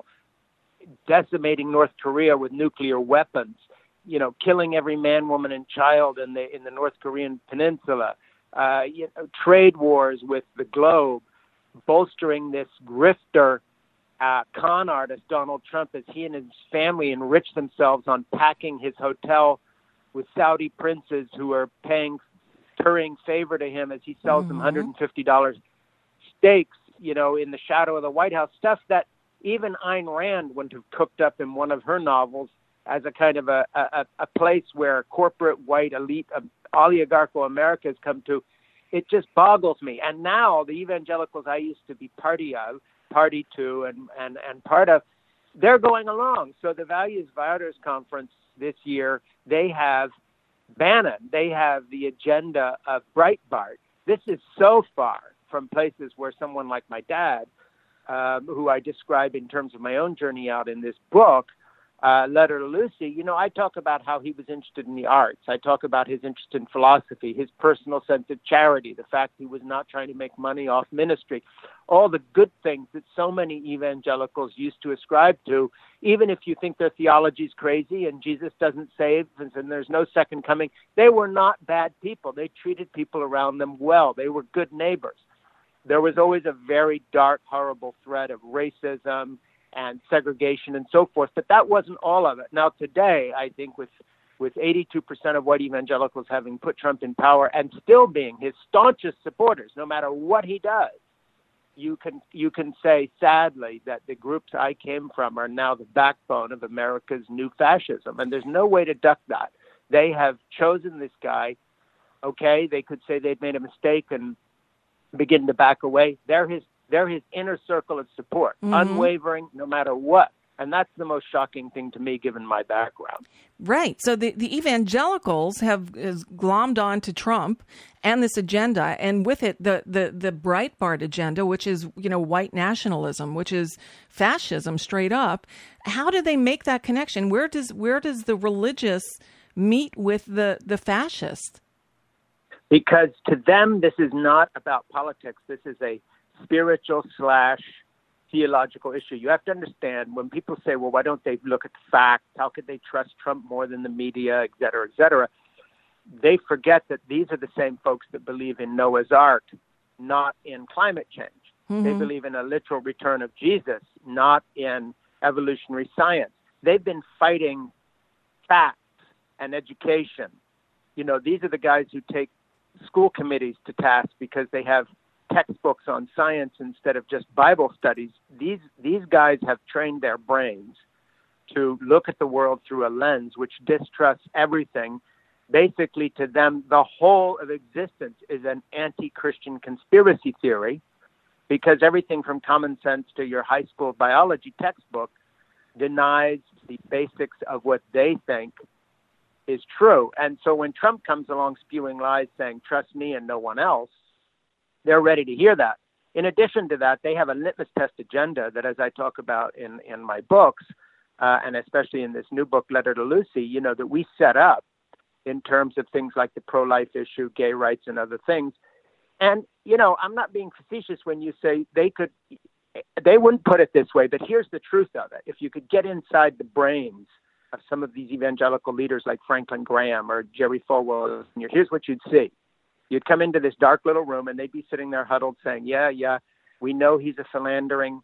decimating North Korea with nuclear weapons, you know, killing every man, woman, and child in the in the North Korean peninsula, uh, you know, trade wars with the globe, bolstering this grifter uh, con artist, Donald Trump, as he and his family enrich themselves on packing his hotel with Saudi princes who are paying touring favor to him as he sells mm-hmm. them one hundred fifty dollars steaks, you know, in the shadow of the White House, stuff that even Ayn Rand wouldn't have cooked up in one of her novels as a kind of a, a, a place where corporate white elite uh, oligarchical America has come to. It just boggles me. And now the evangelicals I used to be party of, party to, and, and, and part of, they're going along. So the Values Voters Conference this year, they have Bannon. They have the agenda of Breitbart. This is so far from places where someone like my dad, Um, who I describe in terms of my own journey out in this book, uh, Letter to Lucy, you know, I talk about how he was interested in the arts. I talk about his interest in philosophy, his personal sense of charity, the fact he was not trying to make money off ministry, all the good things that so many evangelicals used to ascribe to, even if you think their theology is crazy and Jesus doesn't save and, and there's no second coming. They were not bad people. They treated people around them well. They were good neighbors. There was always a very dark, horrible threat of racism and segregation and so forth, but that wasn't all of it. Now, today, I think with with eighty-two percent of white evangelicals having put Trump in power and still being his staunchest supporters, no matter what he does, you can you can say, sadly, that the groups I came from are now the backbone of America's new fascism, and there's no way to duck that. They have chosen this guy. Okay, they could say they've made a mistake and begin to back away. They're his they're his inner circle of support, mm-hmm. unwavering no matter what. And that's the most shocking thing to me, given my background. Right. So the, the evangelicals have is glommed on to Trump and this agenda, and with it the, the, the Breitbart agenda, which is, you know, white nationalism, which is fascism straight up. How do they make that connection? Where does where does the religious meet with the, the fascist? Because to them, this is not about politics. This is a spiritual slash theological issue. You have to understand, when people say, well, why don't they look at the facts? How could they trust Trump more than the media, et cetera, et cetera? They forget that these are the same folks that believe in Noah's Ark, not in climate change. Mm-hmm. They believe in a literal return of Jesus, not in evolutionary science. They've been fighting facts and education. You know, these are the guys who take school committees to task because they have textbooks on science instead of just Bible studies. These these guys have trained their brains to look at the world through a lens which distrusts everything basically to them, the whole of existence is an anti-Christian conspiracy theory, because everything from common sense to your high school biology textbook denies the basics of what they think is true. And so when Trump comes along spewing lies saying, trust me and no one else, they're ready to hear that. In addition to that, they have a litmus test agenda that, as I talk about in, in my books, uh, and especially in this new book, Letter to Lucy, you know, that we set up in terms of things like the pro-life issue, gay rights, and other things. And, you know, I'm not being facetious when you say they could, they wouldn't put it this way, but here's the truth of it. If you could get inside the brains of some of these evangelical leaders like Franklin Graham or Jerry Falwell, here's what you'd see. You'd come into this dark little room and they'd be sitting there huddled saying, yeah, yeah, we know he's a philandering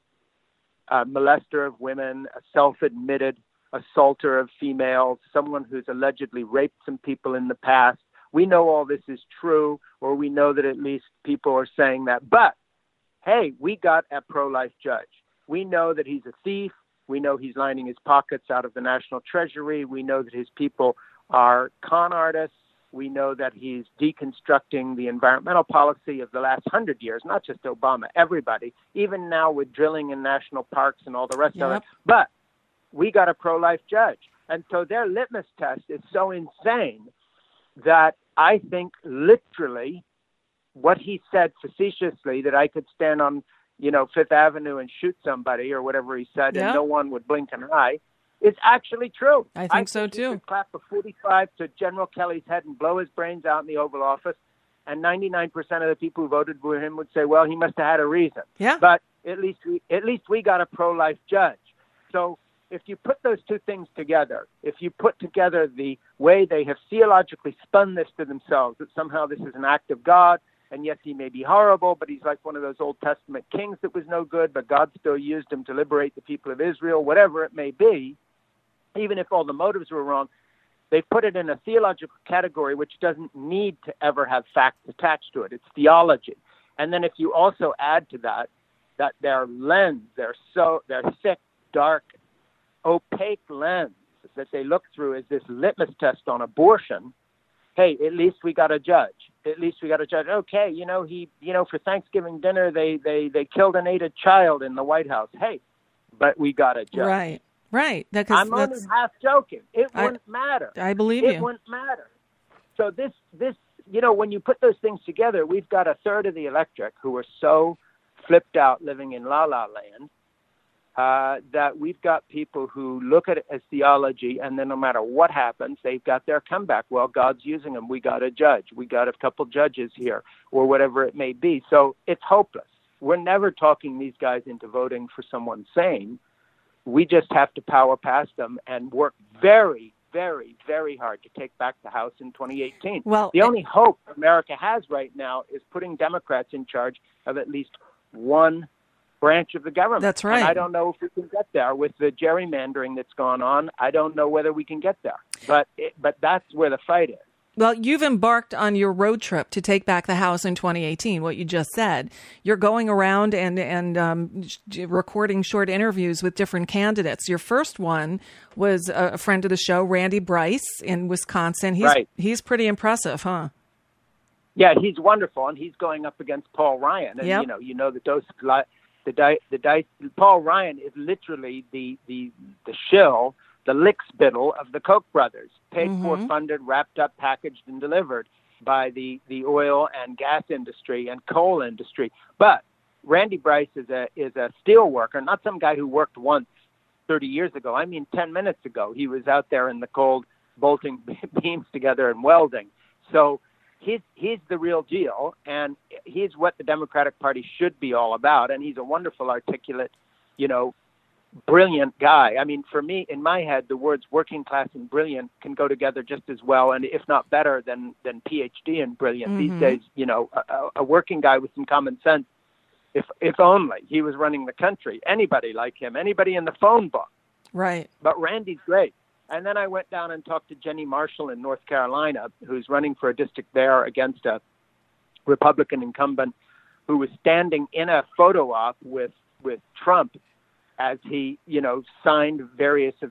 uh, molester of women, a self-admitted assaulter of females, someone who's allegedly raped some people in the past. We know all this is true, or we know that at least people are saying that. But, hey, we got a pro-life judge. We know that he's a thief. We know he's lining his pockets out of the National Treasury. We know that his people are con artists. We know that he's deconstructing the environmental policy of the last hundred years, not just Obama, everybody, even now with drilling in national parks and all the rest Yep. of it. But we got a pro-life judge. And so their litmus test is so insane that I think literally what he said facetiously, that I could stand on, you know, Fifth Avenue and shoot somebody or whatever he said, Yep. and no one would blink an eye, is actually true. I think so, he too. could clap a forty-five to General Kelly's head and blow his brains out in the Oval Office, and ninety-nine percent of the people who voted for him would say, well, he must have had a reason. Yeah. But at least we, at least we got a pro-life judge. So if you put those two things together, if you put together the way they have theologically spun this to themselves, that somehow this is an act of God, and yes, he may be horrible, but he's like one of those Old Testament kings that was no good, but God still used him to liberate the people of Israel, whatever it may be, even if all the motives were wrong, they put it in a theological category which doesn't need to ever have facts attached to it. It's theology. And then if you also add to that, that their lens, their so their thick, dark, opaque lens that they look through is this litmus test on abortion, hey, at least we got a judge. At least we got a judge. Okay, you know, he, you know, for Thanksgiving dinner, they, they, they killed and ate a child in the White House. Hey, but we got a judge. Right, right. That, I'm that's, only half joking. It I- wouldn't matter. I believe it you. wouldn't matter. So this, this, you know, when you put those things together, we've got a third of the electorate who are so flipped out living in la la land uh, that we've got people who look at it as theology, and then no matter what happens, they've got their comeback. Well, God's using them. We got a judge. We got a couple judges here, or whatever it may be. So it's hopeless. We're never talking these guys into voting for someone sane. We just have to power past them and work very, very, very hard to take back the House in twenty eighteen. Well, the only hope America has right now is putting Democrats in charge of at least one branch of the government. That's right. And I don't know if we can get there with the gerrymandering that's gone on. I don't know whether we can get there. But it, but that's where the fight is. Well, you've embarked on your road trip to take back the House in twenty eighteen, what you just said. You're going around and, and um, recording short interviews with different candidates. Your first one was a friend of the show, Randy Bryce in Wisconsin. He's, Right. he's pretty impressive, huh? Yeah, he's wonderful, and he's going up against Paul Ryan. And, Yep. you know, you know that those, the, di- the, di- Paul Ryan is literally the, the, the shill, the lickspittle of the Koch brothers, paid for, Mhm. funded, wrapped up, packaged, and delivered by the, the oil and gas industry and coal industry. But Randy Bryce is a is a steel worker, not some guy who worked once thirty years ago. I mean, ten minutes ago, he was out there in the cold bolting beams together and welding. So he's he's the real deal, and he's what the Democratic Party should be all about. And he's a wonderful, articulate, you know, brilliant guy. I mean, for me, in my head, the words working class and brilliant can go together just as well, and if not better than than P H D and brilliant. Mhm. These days, you know, a, a working guy with some common sense, if if only he was running the country. Anybody like him, anybody in the phone book. Right. But Randy's great. And then I went down and talked to Jenny Marshall in North Carolina, who's running for a district there against a Republican incumbent who was standing in a photo op with, with Trump as he, you know, signed various of his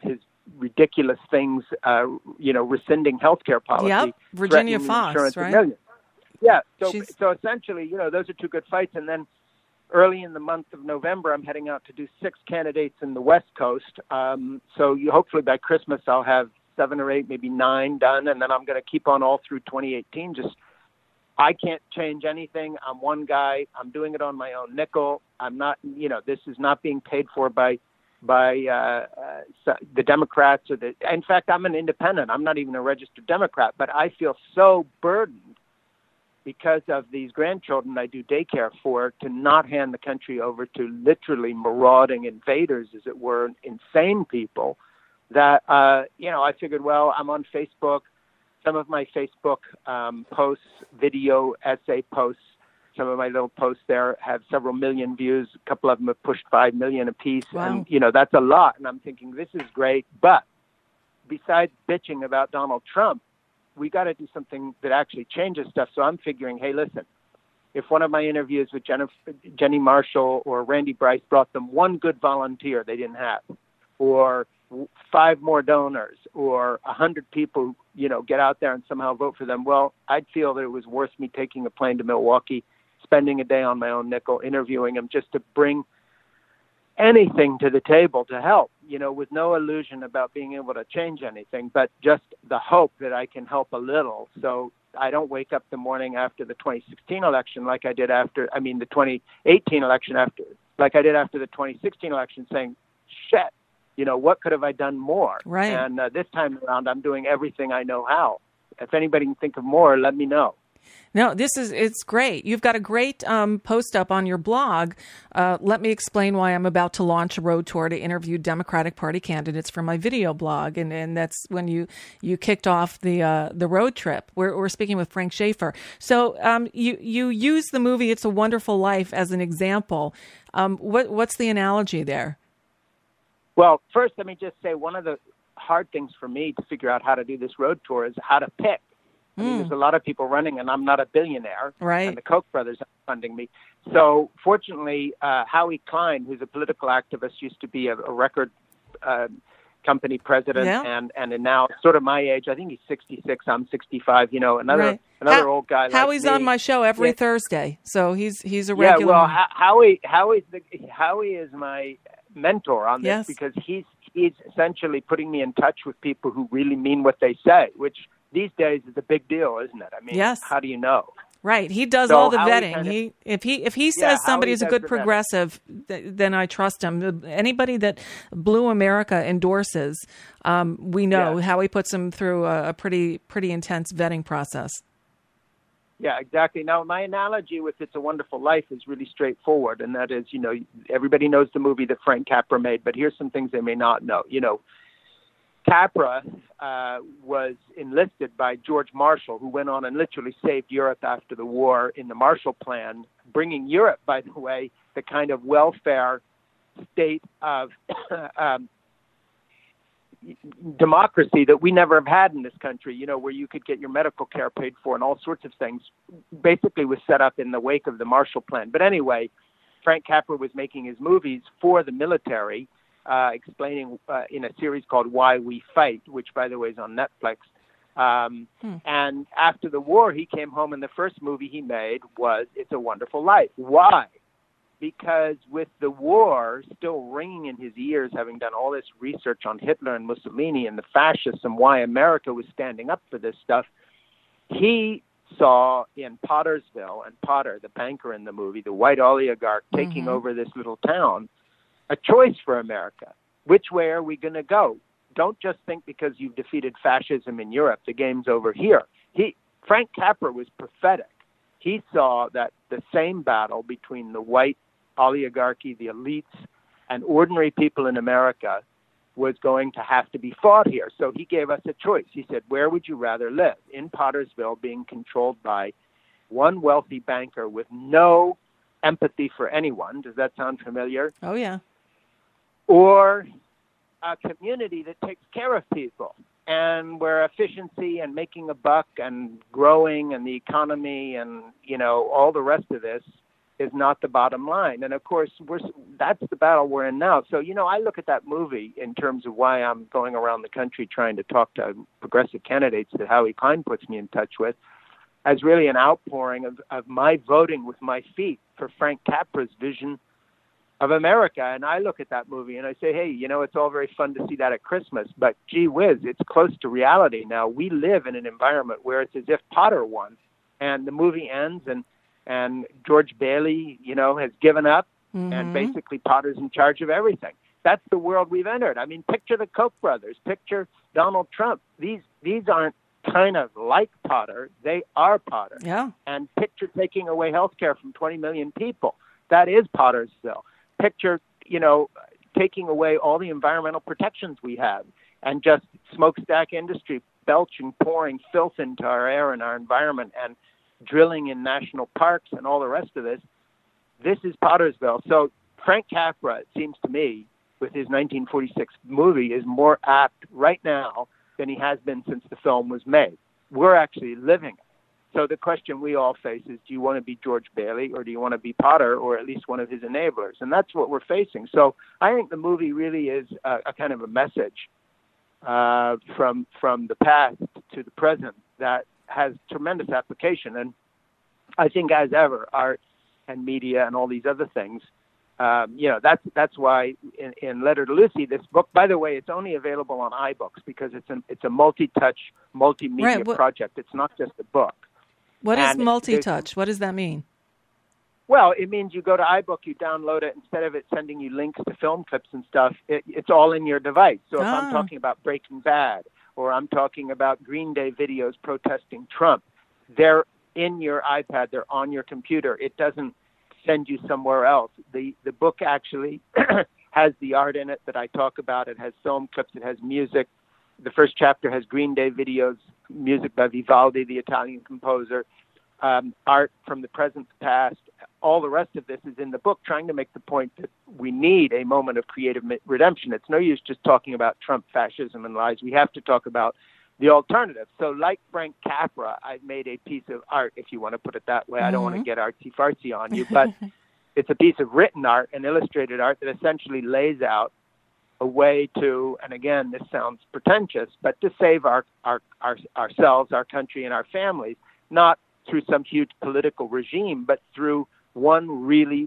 ridiculous things, uh, you know, rescinding healthcare policy. Yep, Virginia threatening Fox, insurance of right? millions. Yeah, so She's- so essentially, you know, those are two good fights. And then early in the month of November, I'm heading out to do six candidates in the West Coast. Um, so you, hopefully by Christmas, I'll have seven or eight, maybe nine done, and then I'm going to keep on all through twenty eighteen. Just I can't change anything. I'm one guy. I'm doing it on my own nickel. I'm not, you know, this is not being paid for by by uh, uh, the Democrats or the. In fact, I'm an independent. I'm not even a registered Democrat, but I feel so burdened because of these grandchildren I do daycare for to not hand the country over to literally marauding invaders, as it were, insane people. That uh, you know, I figured, well, I'm on Facebook. Some of my Facebook um, posts, video essay posts, some of my little posts there have several million views. A couple of them have pushed five million apiece. Wow. And, you know, that's a lot. And I'm thinking, this is great. But besides bitching about Donald Trump, we got to do something that actually changes stuff. So I'm figuring, hey, listen, if one of my interviews with Jennifer, Jenny Marshall or Randy Bryce brought them one good volunteer they didn't have, or five more donors, or a hundred people, you know, get out there and somehow vote for them, well, I'd feel that it was worth me taking a plane to Milwaukee, spending a day on my own nickel, interviewing them just to bring anything to the table to help, you know, with no illusion about being able to change anything, but just the hope that I can help a little. So I don't wake up the morning after the twenty sixteen election like I did after, I mean, the twenty eighteen election after, like I did after the twenty sixteen election saying, shit, you know, what could have I done more? Right. And uh, this time around, I'm doing everything I know how. If anybody can think of more, let me know. No, this is, it's great. You've got a great um, post up on your blog. Uh, let me explain why I'm about to launch a road tour to interview Democratic Party candidates for my video blog. And, and that's when you, you kicked off the uh, the road trip. We're, we're speaking with Frank Schaeffer. So um, you, you use the movie It's a Wonderful Life as an example. Um, what what's the analogy there? Well, first, let me just say one of the hard things for me to figure out how to do this road tour is how to pick. I mean, Mm. there's a lot of people running, and I'm not a billionaire. Right. And the Koch brothers are funding me. So, fortunately, uh, Howie Klein, who's a political activist, used to be a, a record uh, company president, Yeah. and and now sort of my age. I think he's sixty-six. I'm sixty-five. You know, another Right. another How- old guy. Like Howie's me. on my show every Yeah. Thursday, so he's he's a Yeah, regular. well, Ho- Howie, Howie's the, Howie is my mentor on this Yes. because he's he's essentially putting me in touch with people who really mean what they say, which these days is a big deal, isn't it? I mean, Yes. how do you know? Right, he does So all the Howie vetting. kind of- he if he if he Yeah, says somebody Howie is a does good the vetting. progressive, th- then I trust him. Anybody that Blue America endorses, um, we know Yeah. Howie puts him through a, a pretty pretty intense vetting process. Yeah, exactly. Now, my analogy with It's a Wonderful Life is really straightforward, and that is, you know, everybody knows the movie that Frank Capra made, but here's some things they may not know. You know, Capra uh, was enlisted by George Marshall, who went on and literally saved Europe after the war in the Marshall Plan, bringing Europe, by the way, the kind of welfare state of um, democracy that we never have had in this country, you know, where you could get your medical care paid for and all sorts of things, basically was set up in the wake of the Marshall Plan. But anyway, Frank Capra was making his movies for the military, uh, explaining uh, in a series called Why We Fight, which, by the way, is on Netflix. Um, Hmm. And after the war, he came home, and the first movie he made was It's a Wonderful Life. Why? Because with the war still ringing in his ears, having done all this research on Hitler and Mussolini and the fascists and why America was standing up for this stuff, he saw in Pottersville, and Potter, the banker in the movie, the white oligarch taking Mhm. over this little town, a choice for America. Which way are we going to go? Don't just think because you've defeated fascism in Europe, the game's over here. He, Frank Capra was prophetic. He saw that the same battle between the white oligarchy, the elites, and ordinary people in America was going to have to be fought here. So he gave us a choice. He said, where would you rather live? In Pottersville, being controlled by one wealthy banker with no empathy for anyone. Does that sound familiar? Oh yeah. Or a community that takes care of people, and where efficiency and making a buck and growing and the economy and, you know, all the rest of this is not the bottom line. And of course, we're, that's the battle we're in now. So, you know, I look at that movie in terms of why I'm going around the country trying to talk to progressive candidates that Howie Klein puts me in touch with, as really an outpouring of, of my voting with my feet for Frank Capra's vision of America. And I look at that movie and I say, hey, you know, it's all very fun to see that at Christmas, but gee whiz, it's close to reality now. We live in an environment where it's as if Potter won, and the movie ends and And George Bailey, you know, has given up, mm-hmm. and basically Potter's in charge of everything. That's the world we've entered. I mean, picture the Koch brothers, picture Donald Trump. These these aren't kind of like Potter. They are Potter. Yeah. And picture taking away health care from twenty million people. That is Pottersville. Picture, you know, taking away all the environmental protections we have and just smokestack industry belching, pouring filth into our air and our environment, and drilling in national parks and all the rest of this. This is Pottersville. So Frank Capra, it seems to me, with his nineteen forty-six movie, is more apt right now than he has been since the film was made. We're actually living it. So the question we all face is, do you want to be George Bailey, or do you want to be Potter, or at least one of his enablers? And that's what we're facing. So I think the movie really is a, a kind of a message uh, from from the past to the present that has tremendous application. And I think, as ever, art and media and all these other things, um, you know, that's that's why in, in Letter to Lucy, this book, by the way, it's only available on iBooks because it's an it's a multi-touch, multimedia right, what, project. It's not just a book. What and is multi-touch? What does that mean? Well, it means you go to iBook, you download it. Instead of it sending you links to film clips and stuff, it, it's all in your device. So if ah. I'm talking about Breaking Bad, or I'm talking about Green Day videos protesting Trump, they're in your iPad, they're on your computer. It doesn't send you somewhere else. The the book actually has the art in it that I talk about. It has film clips, it has music. The first chapter has Green Day videos, music by Vivaldi, the Italian composer, um, art from the present, past. All the rest of this is in the book, trying to make the point that we need a moment of creative redemption. It's no use just talking about Trump, fascism, and lies. We have to talk about the alternative. So like Frank Capra, I've made a piece of art, if you want to put it that way. Mm-hmm. I don't want to get artsy-fartsy on you, but it's a piece of written art and illustrated art that essentially lays out a way to, and again, this sounds pretentious, but to save our, our, our ourselves, our country, and our families, not through some huge political regime, but through one really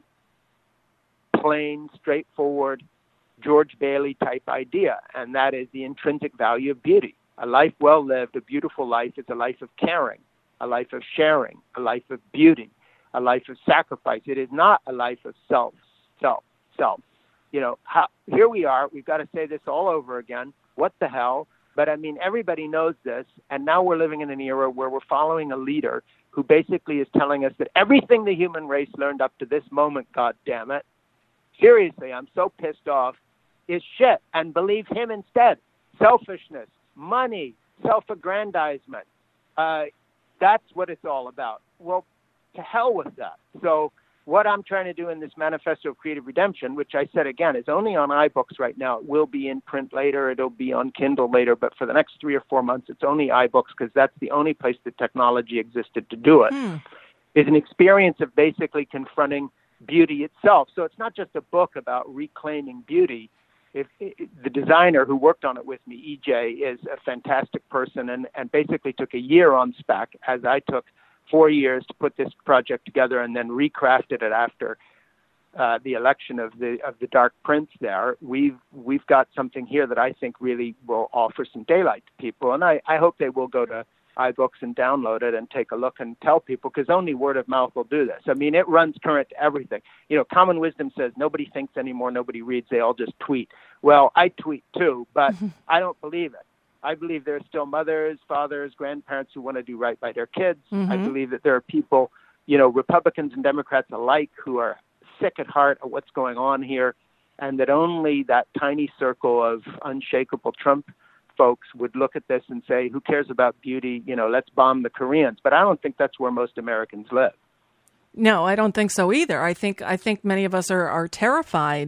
plain, straightforward, George Bailey type idea, and that is the intrinsic value of beauty. A life well lived, a beautiful life, is a life of caring, a life of sharing, a life of beauty, a life of sacrifice. It is not a life of self, self, self. You know, how, here we are. We've got to say this all over again. What the hell? But, I mean, everybody knows this, and now we're living in an era where we're following a leader who basically is telling us that everything the human race learned up to this moment, God damn it, seriously, I'm so pissed off, is shit, and believe him instead. Selfishness, money, self-aggrandizement. Uh, that's what it's all about. Well, to hell with that. So what I'm trying to do in this Manifesto of Creative Redemption, which I said again is only on iBooks right now. It will be in print later. It'll be on Kindle later. But for the next three or four months, it's only iBooks because that's the only place the technology existed to do it. Hmm. Is an experience of basically confronting beauty itself. So it's not just a book about reclaiming beauty. If, if the designer who worked on it with me, E J, is a fantastic person and, and basically took a year on spec, as I took four years to put this project together and then recrafted it after uh, the election of the of the Dark Prince there. We've we've got something here that I think really will offer some daylight to people, and I, I hope they will go to iBooks and download it and take a look and tell people, because only word of mouth will do this. I mean, it runs current to everything. You know, common wisdom says nobody thinks anymore, nobody reads, they all just tweet. Well, I tweet too, but I don't believe it. I believe there are still mothers, fathers, grandparents who want to do right by their kids. Mm-hmm. I believe that there are people, you know, Republicans and Democrats alike, who are sick at heart of what's going on here, and that only that tiny circle of unshakable Trump folks would look at this and say, who cares about beauty? You know, let's bomb the Koreans. But I don't think that's where most Americans live. No, I don't think so either. I think I think many of us are, are terrified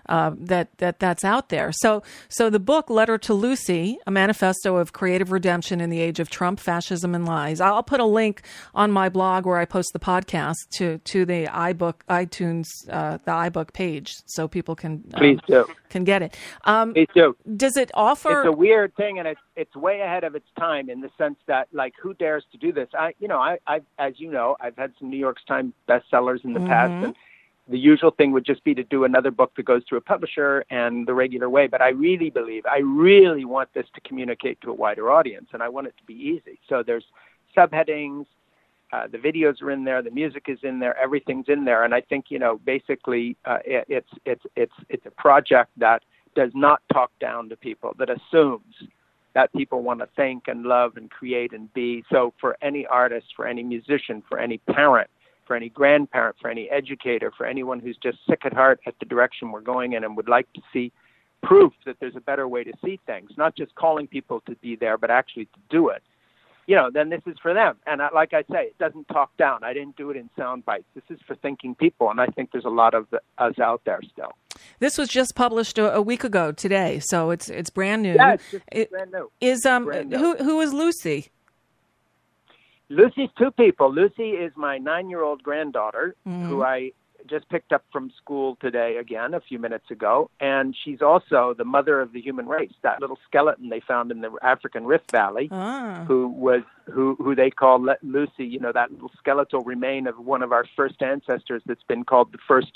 uh, that that that's out there. So so the book Letter to Lucy, a manifesto of creative redemption in the age of Trump, fascism, and lies. I'll put a link on my blog where I post the podcast to to the iBook iTunes uh, the iBook page, so people can um, Please do. can get it. Um, Please do. Does it offer? It's a weird thing, and it's it's way ahead of its time in the sense that, like, who dares to do this? I, you know, I, I, as you know, I've had some New York Times bestsellers in the Mm-hmm. past, and the usual thing would just be to do another book that goes through a publisher and the regular way. But I really believe, I really want this to communicate to a wider audience, and I want it to be easy. So there's subheadings, uh, the videos are in there, the music is in there, everything's in there, and I think, you know, basically, uh, it, it's it's it's it's a project that does not talk down to people, that assumes that people want to think and love and create and be. So for any artist, for any musician, for any parent, for any grandparent, for any educator, for anyone who's just sick at heart at the direction we're going in and would like to see proof that there's a better way to see things, not just calling people to be there, but actually to do it, you know, then this is for them. And I, like I say, it doesn't talk down. I didn't do it in sound bites. This is for thinking people, and I think there's a lot of the, us out there still. This was just published a, a week ago today, so it's it's brand new. Yeah, it's just it, brand new. Is um Brand new. who who is Lucy? Lucy's two people. Lucy is my nine-year-old granddaughter, Mhm. who I just picked up from school today again a few minutes ago, and she's also the mother of the human race, that little skeleton they found in the African Rift Valley, Ah. who was who who they call Le- Lucy, you know, that little skeletal remain of one of our first ancestors that's been called the first,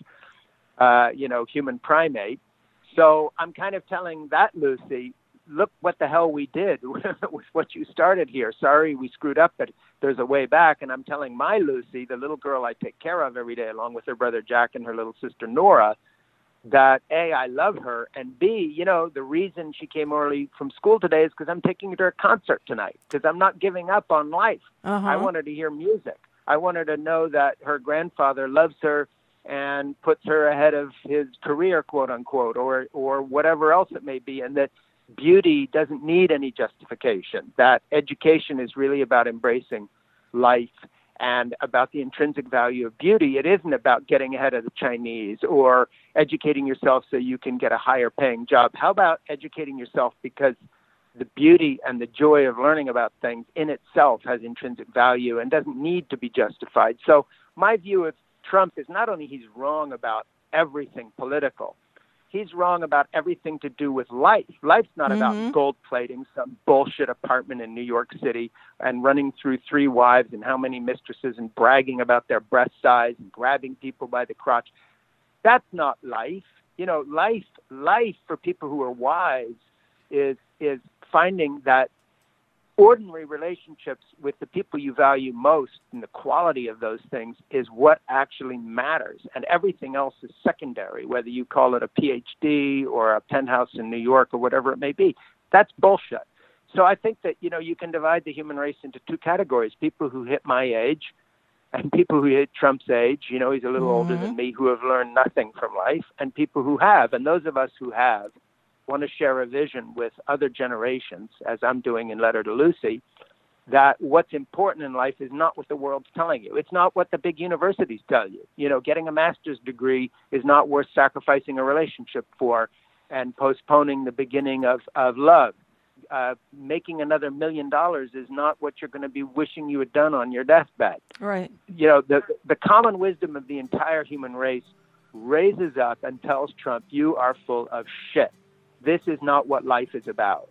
uh, you know, human primate. So I'm kind of telling that Lucy, look what the hell we did with what you started here. Sorry we screwed up, but there's a way back. And I'm telling my Lucy, the little girl I take care of every day, along with her brother Jack and her little sister Nora, that A, I love her, and B, you know, the reason she came early from school today is because I'm taking her to a concert tonight, because I'm not giving up on life. Uh-huh. I want her to hear music. I want her to know that her grandfather loves her and puts her ahead of his career, quote unquote, or or whatever else it may be, and that beauty doesn't need any justification, that education is really about embracing life and about the intrinsic value of beauty. It isn't about getting ahead of the Chinese or educating yourself so you can get a higher paying job. How about educating yourself because the beauty and the joy of learning about things in itself has intrinsic value and doesn't need to be justified? So my view of Trump is not only he's wrong about everything political, he's wrong about everything to do with life. Life's not Mm-hmm. about gold plating some bullshit apartment in New York City and running through three wives and how many mistresses and bragging about their breast size and grabbing people by the crotch. That's not life. You know, life, life for people who are wise is is finding that ordinary relationships with the people you value most and the quality of those things is what actually matters. And everything else is secondary, whether you call it a P H D or a penthouse in New York or whatever it may be. That's bullshit. So I think that, you know, you can divide the human race into two categories, people who hit my age and people who hit Trump's age. You know, he's a little Mm-hmm. older than me, who have learned nothing from life, and people who have. And those of us who have want to share a vision with other generations, as I'm doing in Letter to Lucy, that what's important in life is not what the world's telling you. It's not what the big universities tell you. You know, getting a master's degree is not worth sacrificing a relationship for and postponing the beginning of, of love. Uh, making another million dollars is not what you're going to be wishing you had done on your deathbed. Right. You know, the the common wisdom of the entire human race raises up and tells Trump, you are full of shit. This is not what life is about.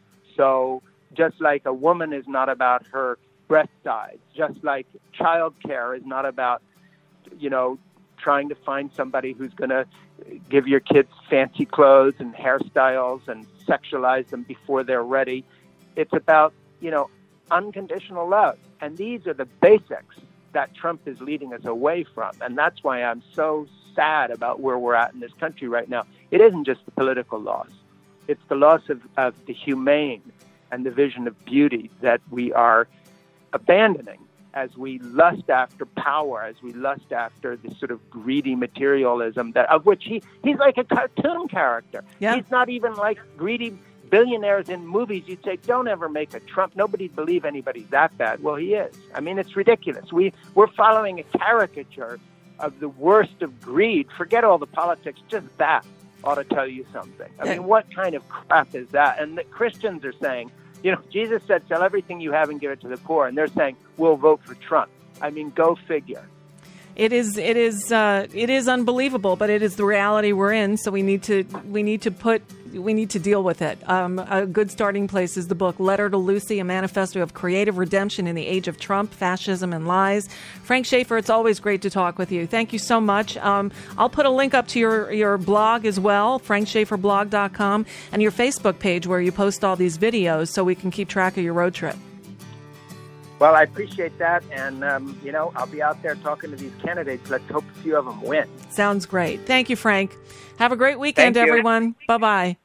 So just like a woman is not about her breast size, just like childcare is not about, you know, trying to find somebody who's going to give your kids fancy clothes and hairstyles and sexualize them before they're ready. It's about, you know, unconditional love. And these are the basics that Trump is leading us away from. And that's why I'm so sad about where we're at in this country right now. It isn't just the political loss. It's the loss of, of the humane and the vision of beauty that we are abandoning as we lust after power, as we lust after this sort of greedy materialism that of which he, he's like a cartoon character. Yeah. He's not even like greedy billionaires in movies. You'd say, don't ever make a Trump. Nobody'd believe anybody's that bad. Well, he is. I mean, it's ridiculous. We, we're following a caricature of the worst of greed. Forget all the politics, just that. ought to tell you something. I mean, what kind of crap is that? And the Christians are saying, you know, Jesus said, sell everything you have and give it to the poor. And they're saying, we'll vote for Trump. I mean, go figure. It is, it is, uh, it is unbelievable, but it is the reality we're in. So we need to, we need to put, we need to deal with it. Um, a good starting place is the book Letter to Lucy, a manifesto of creative redemption in the age of Trump, fascism, and lies. Frank Schaeffer, it's always great to talk with you. Thank you so much. Um, I'll put a link up to your, your blog as well, frank schaeffer blog dot com, and your Facebook page where you post all these videos so we can keep track of your road trip. Well, I appreciate that, and, um, you know, I'll be out there talking to these candidates. Let's hope a few of them win. Sounds great. Thank you, Frank. Have a great weekend, Thank you. everyone. Bye-bye.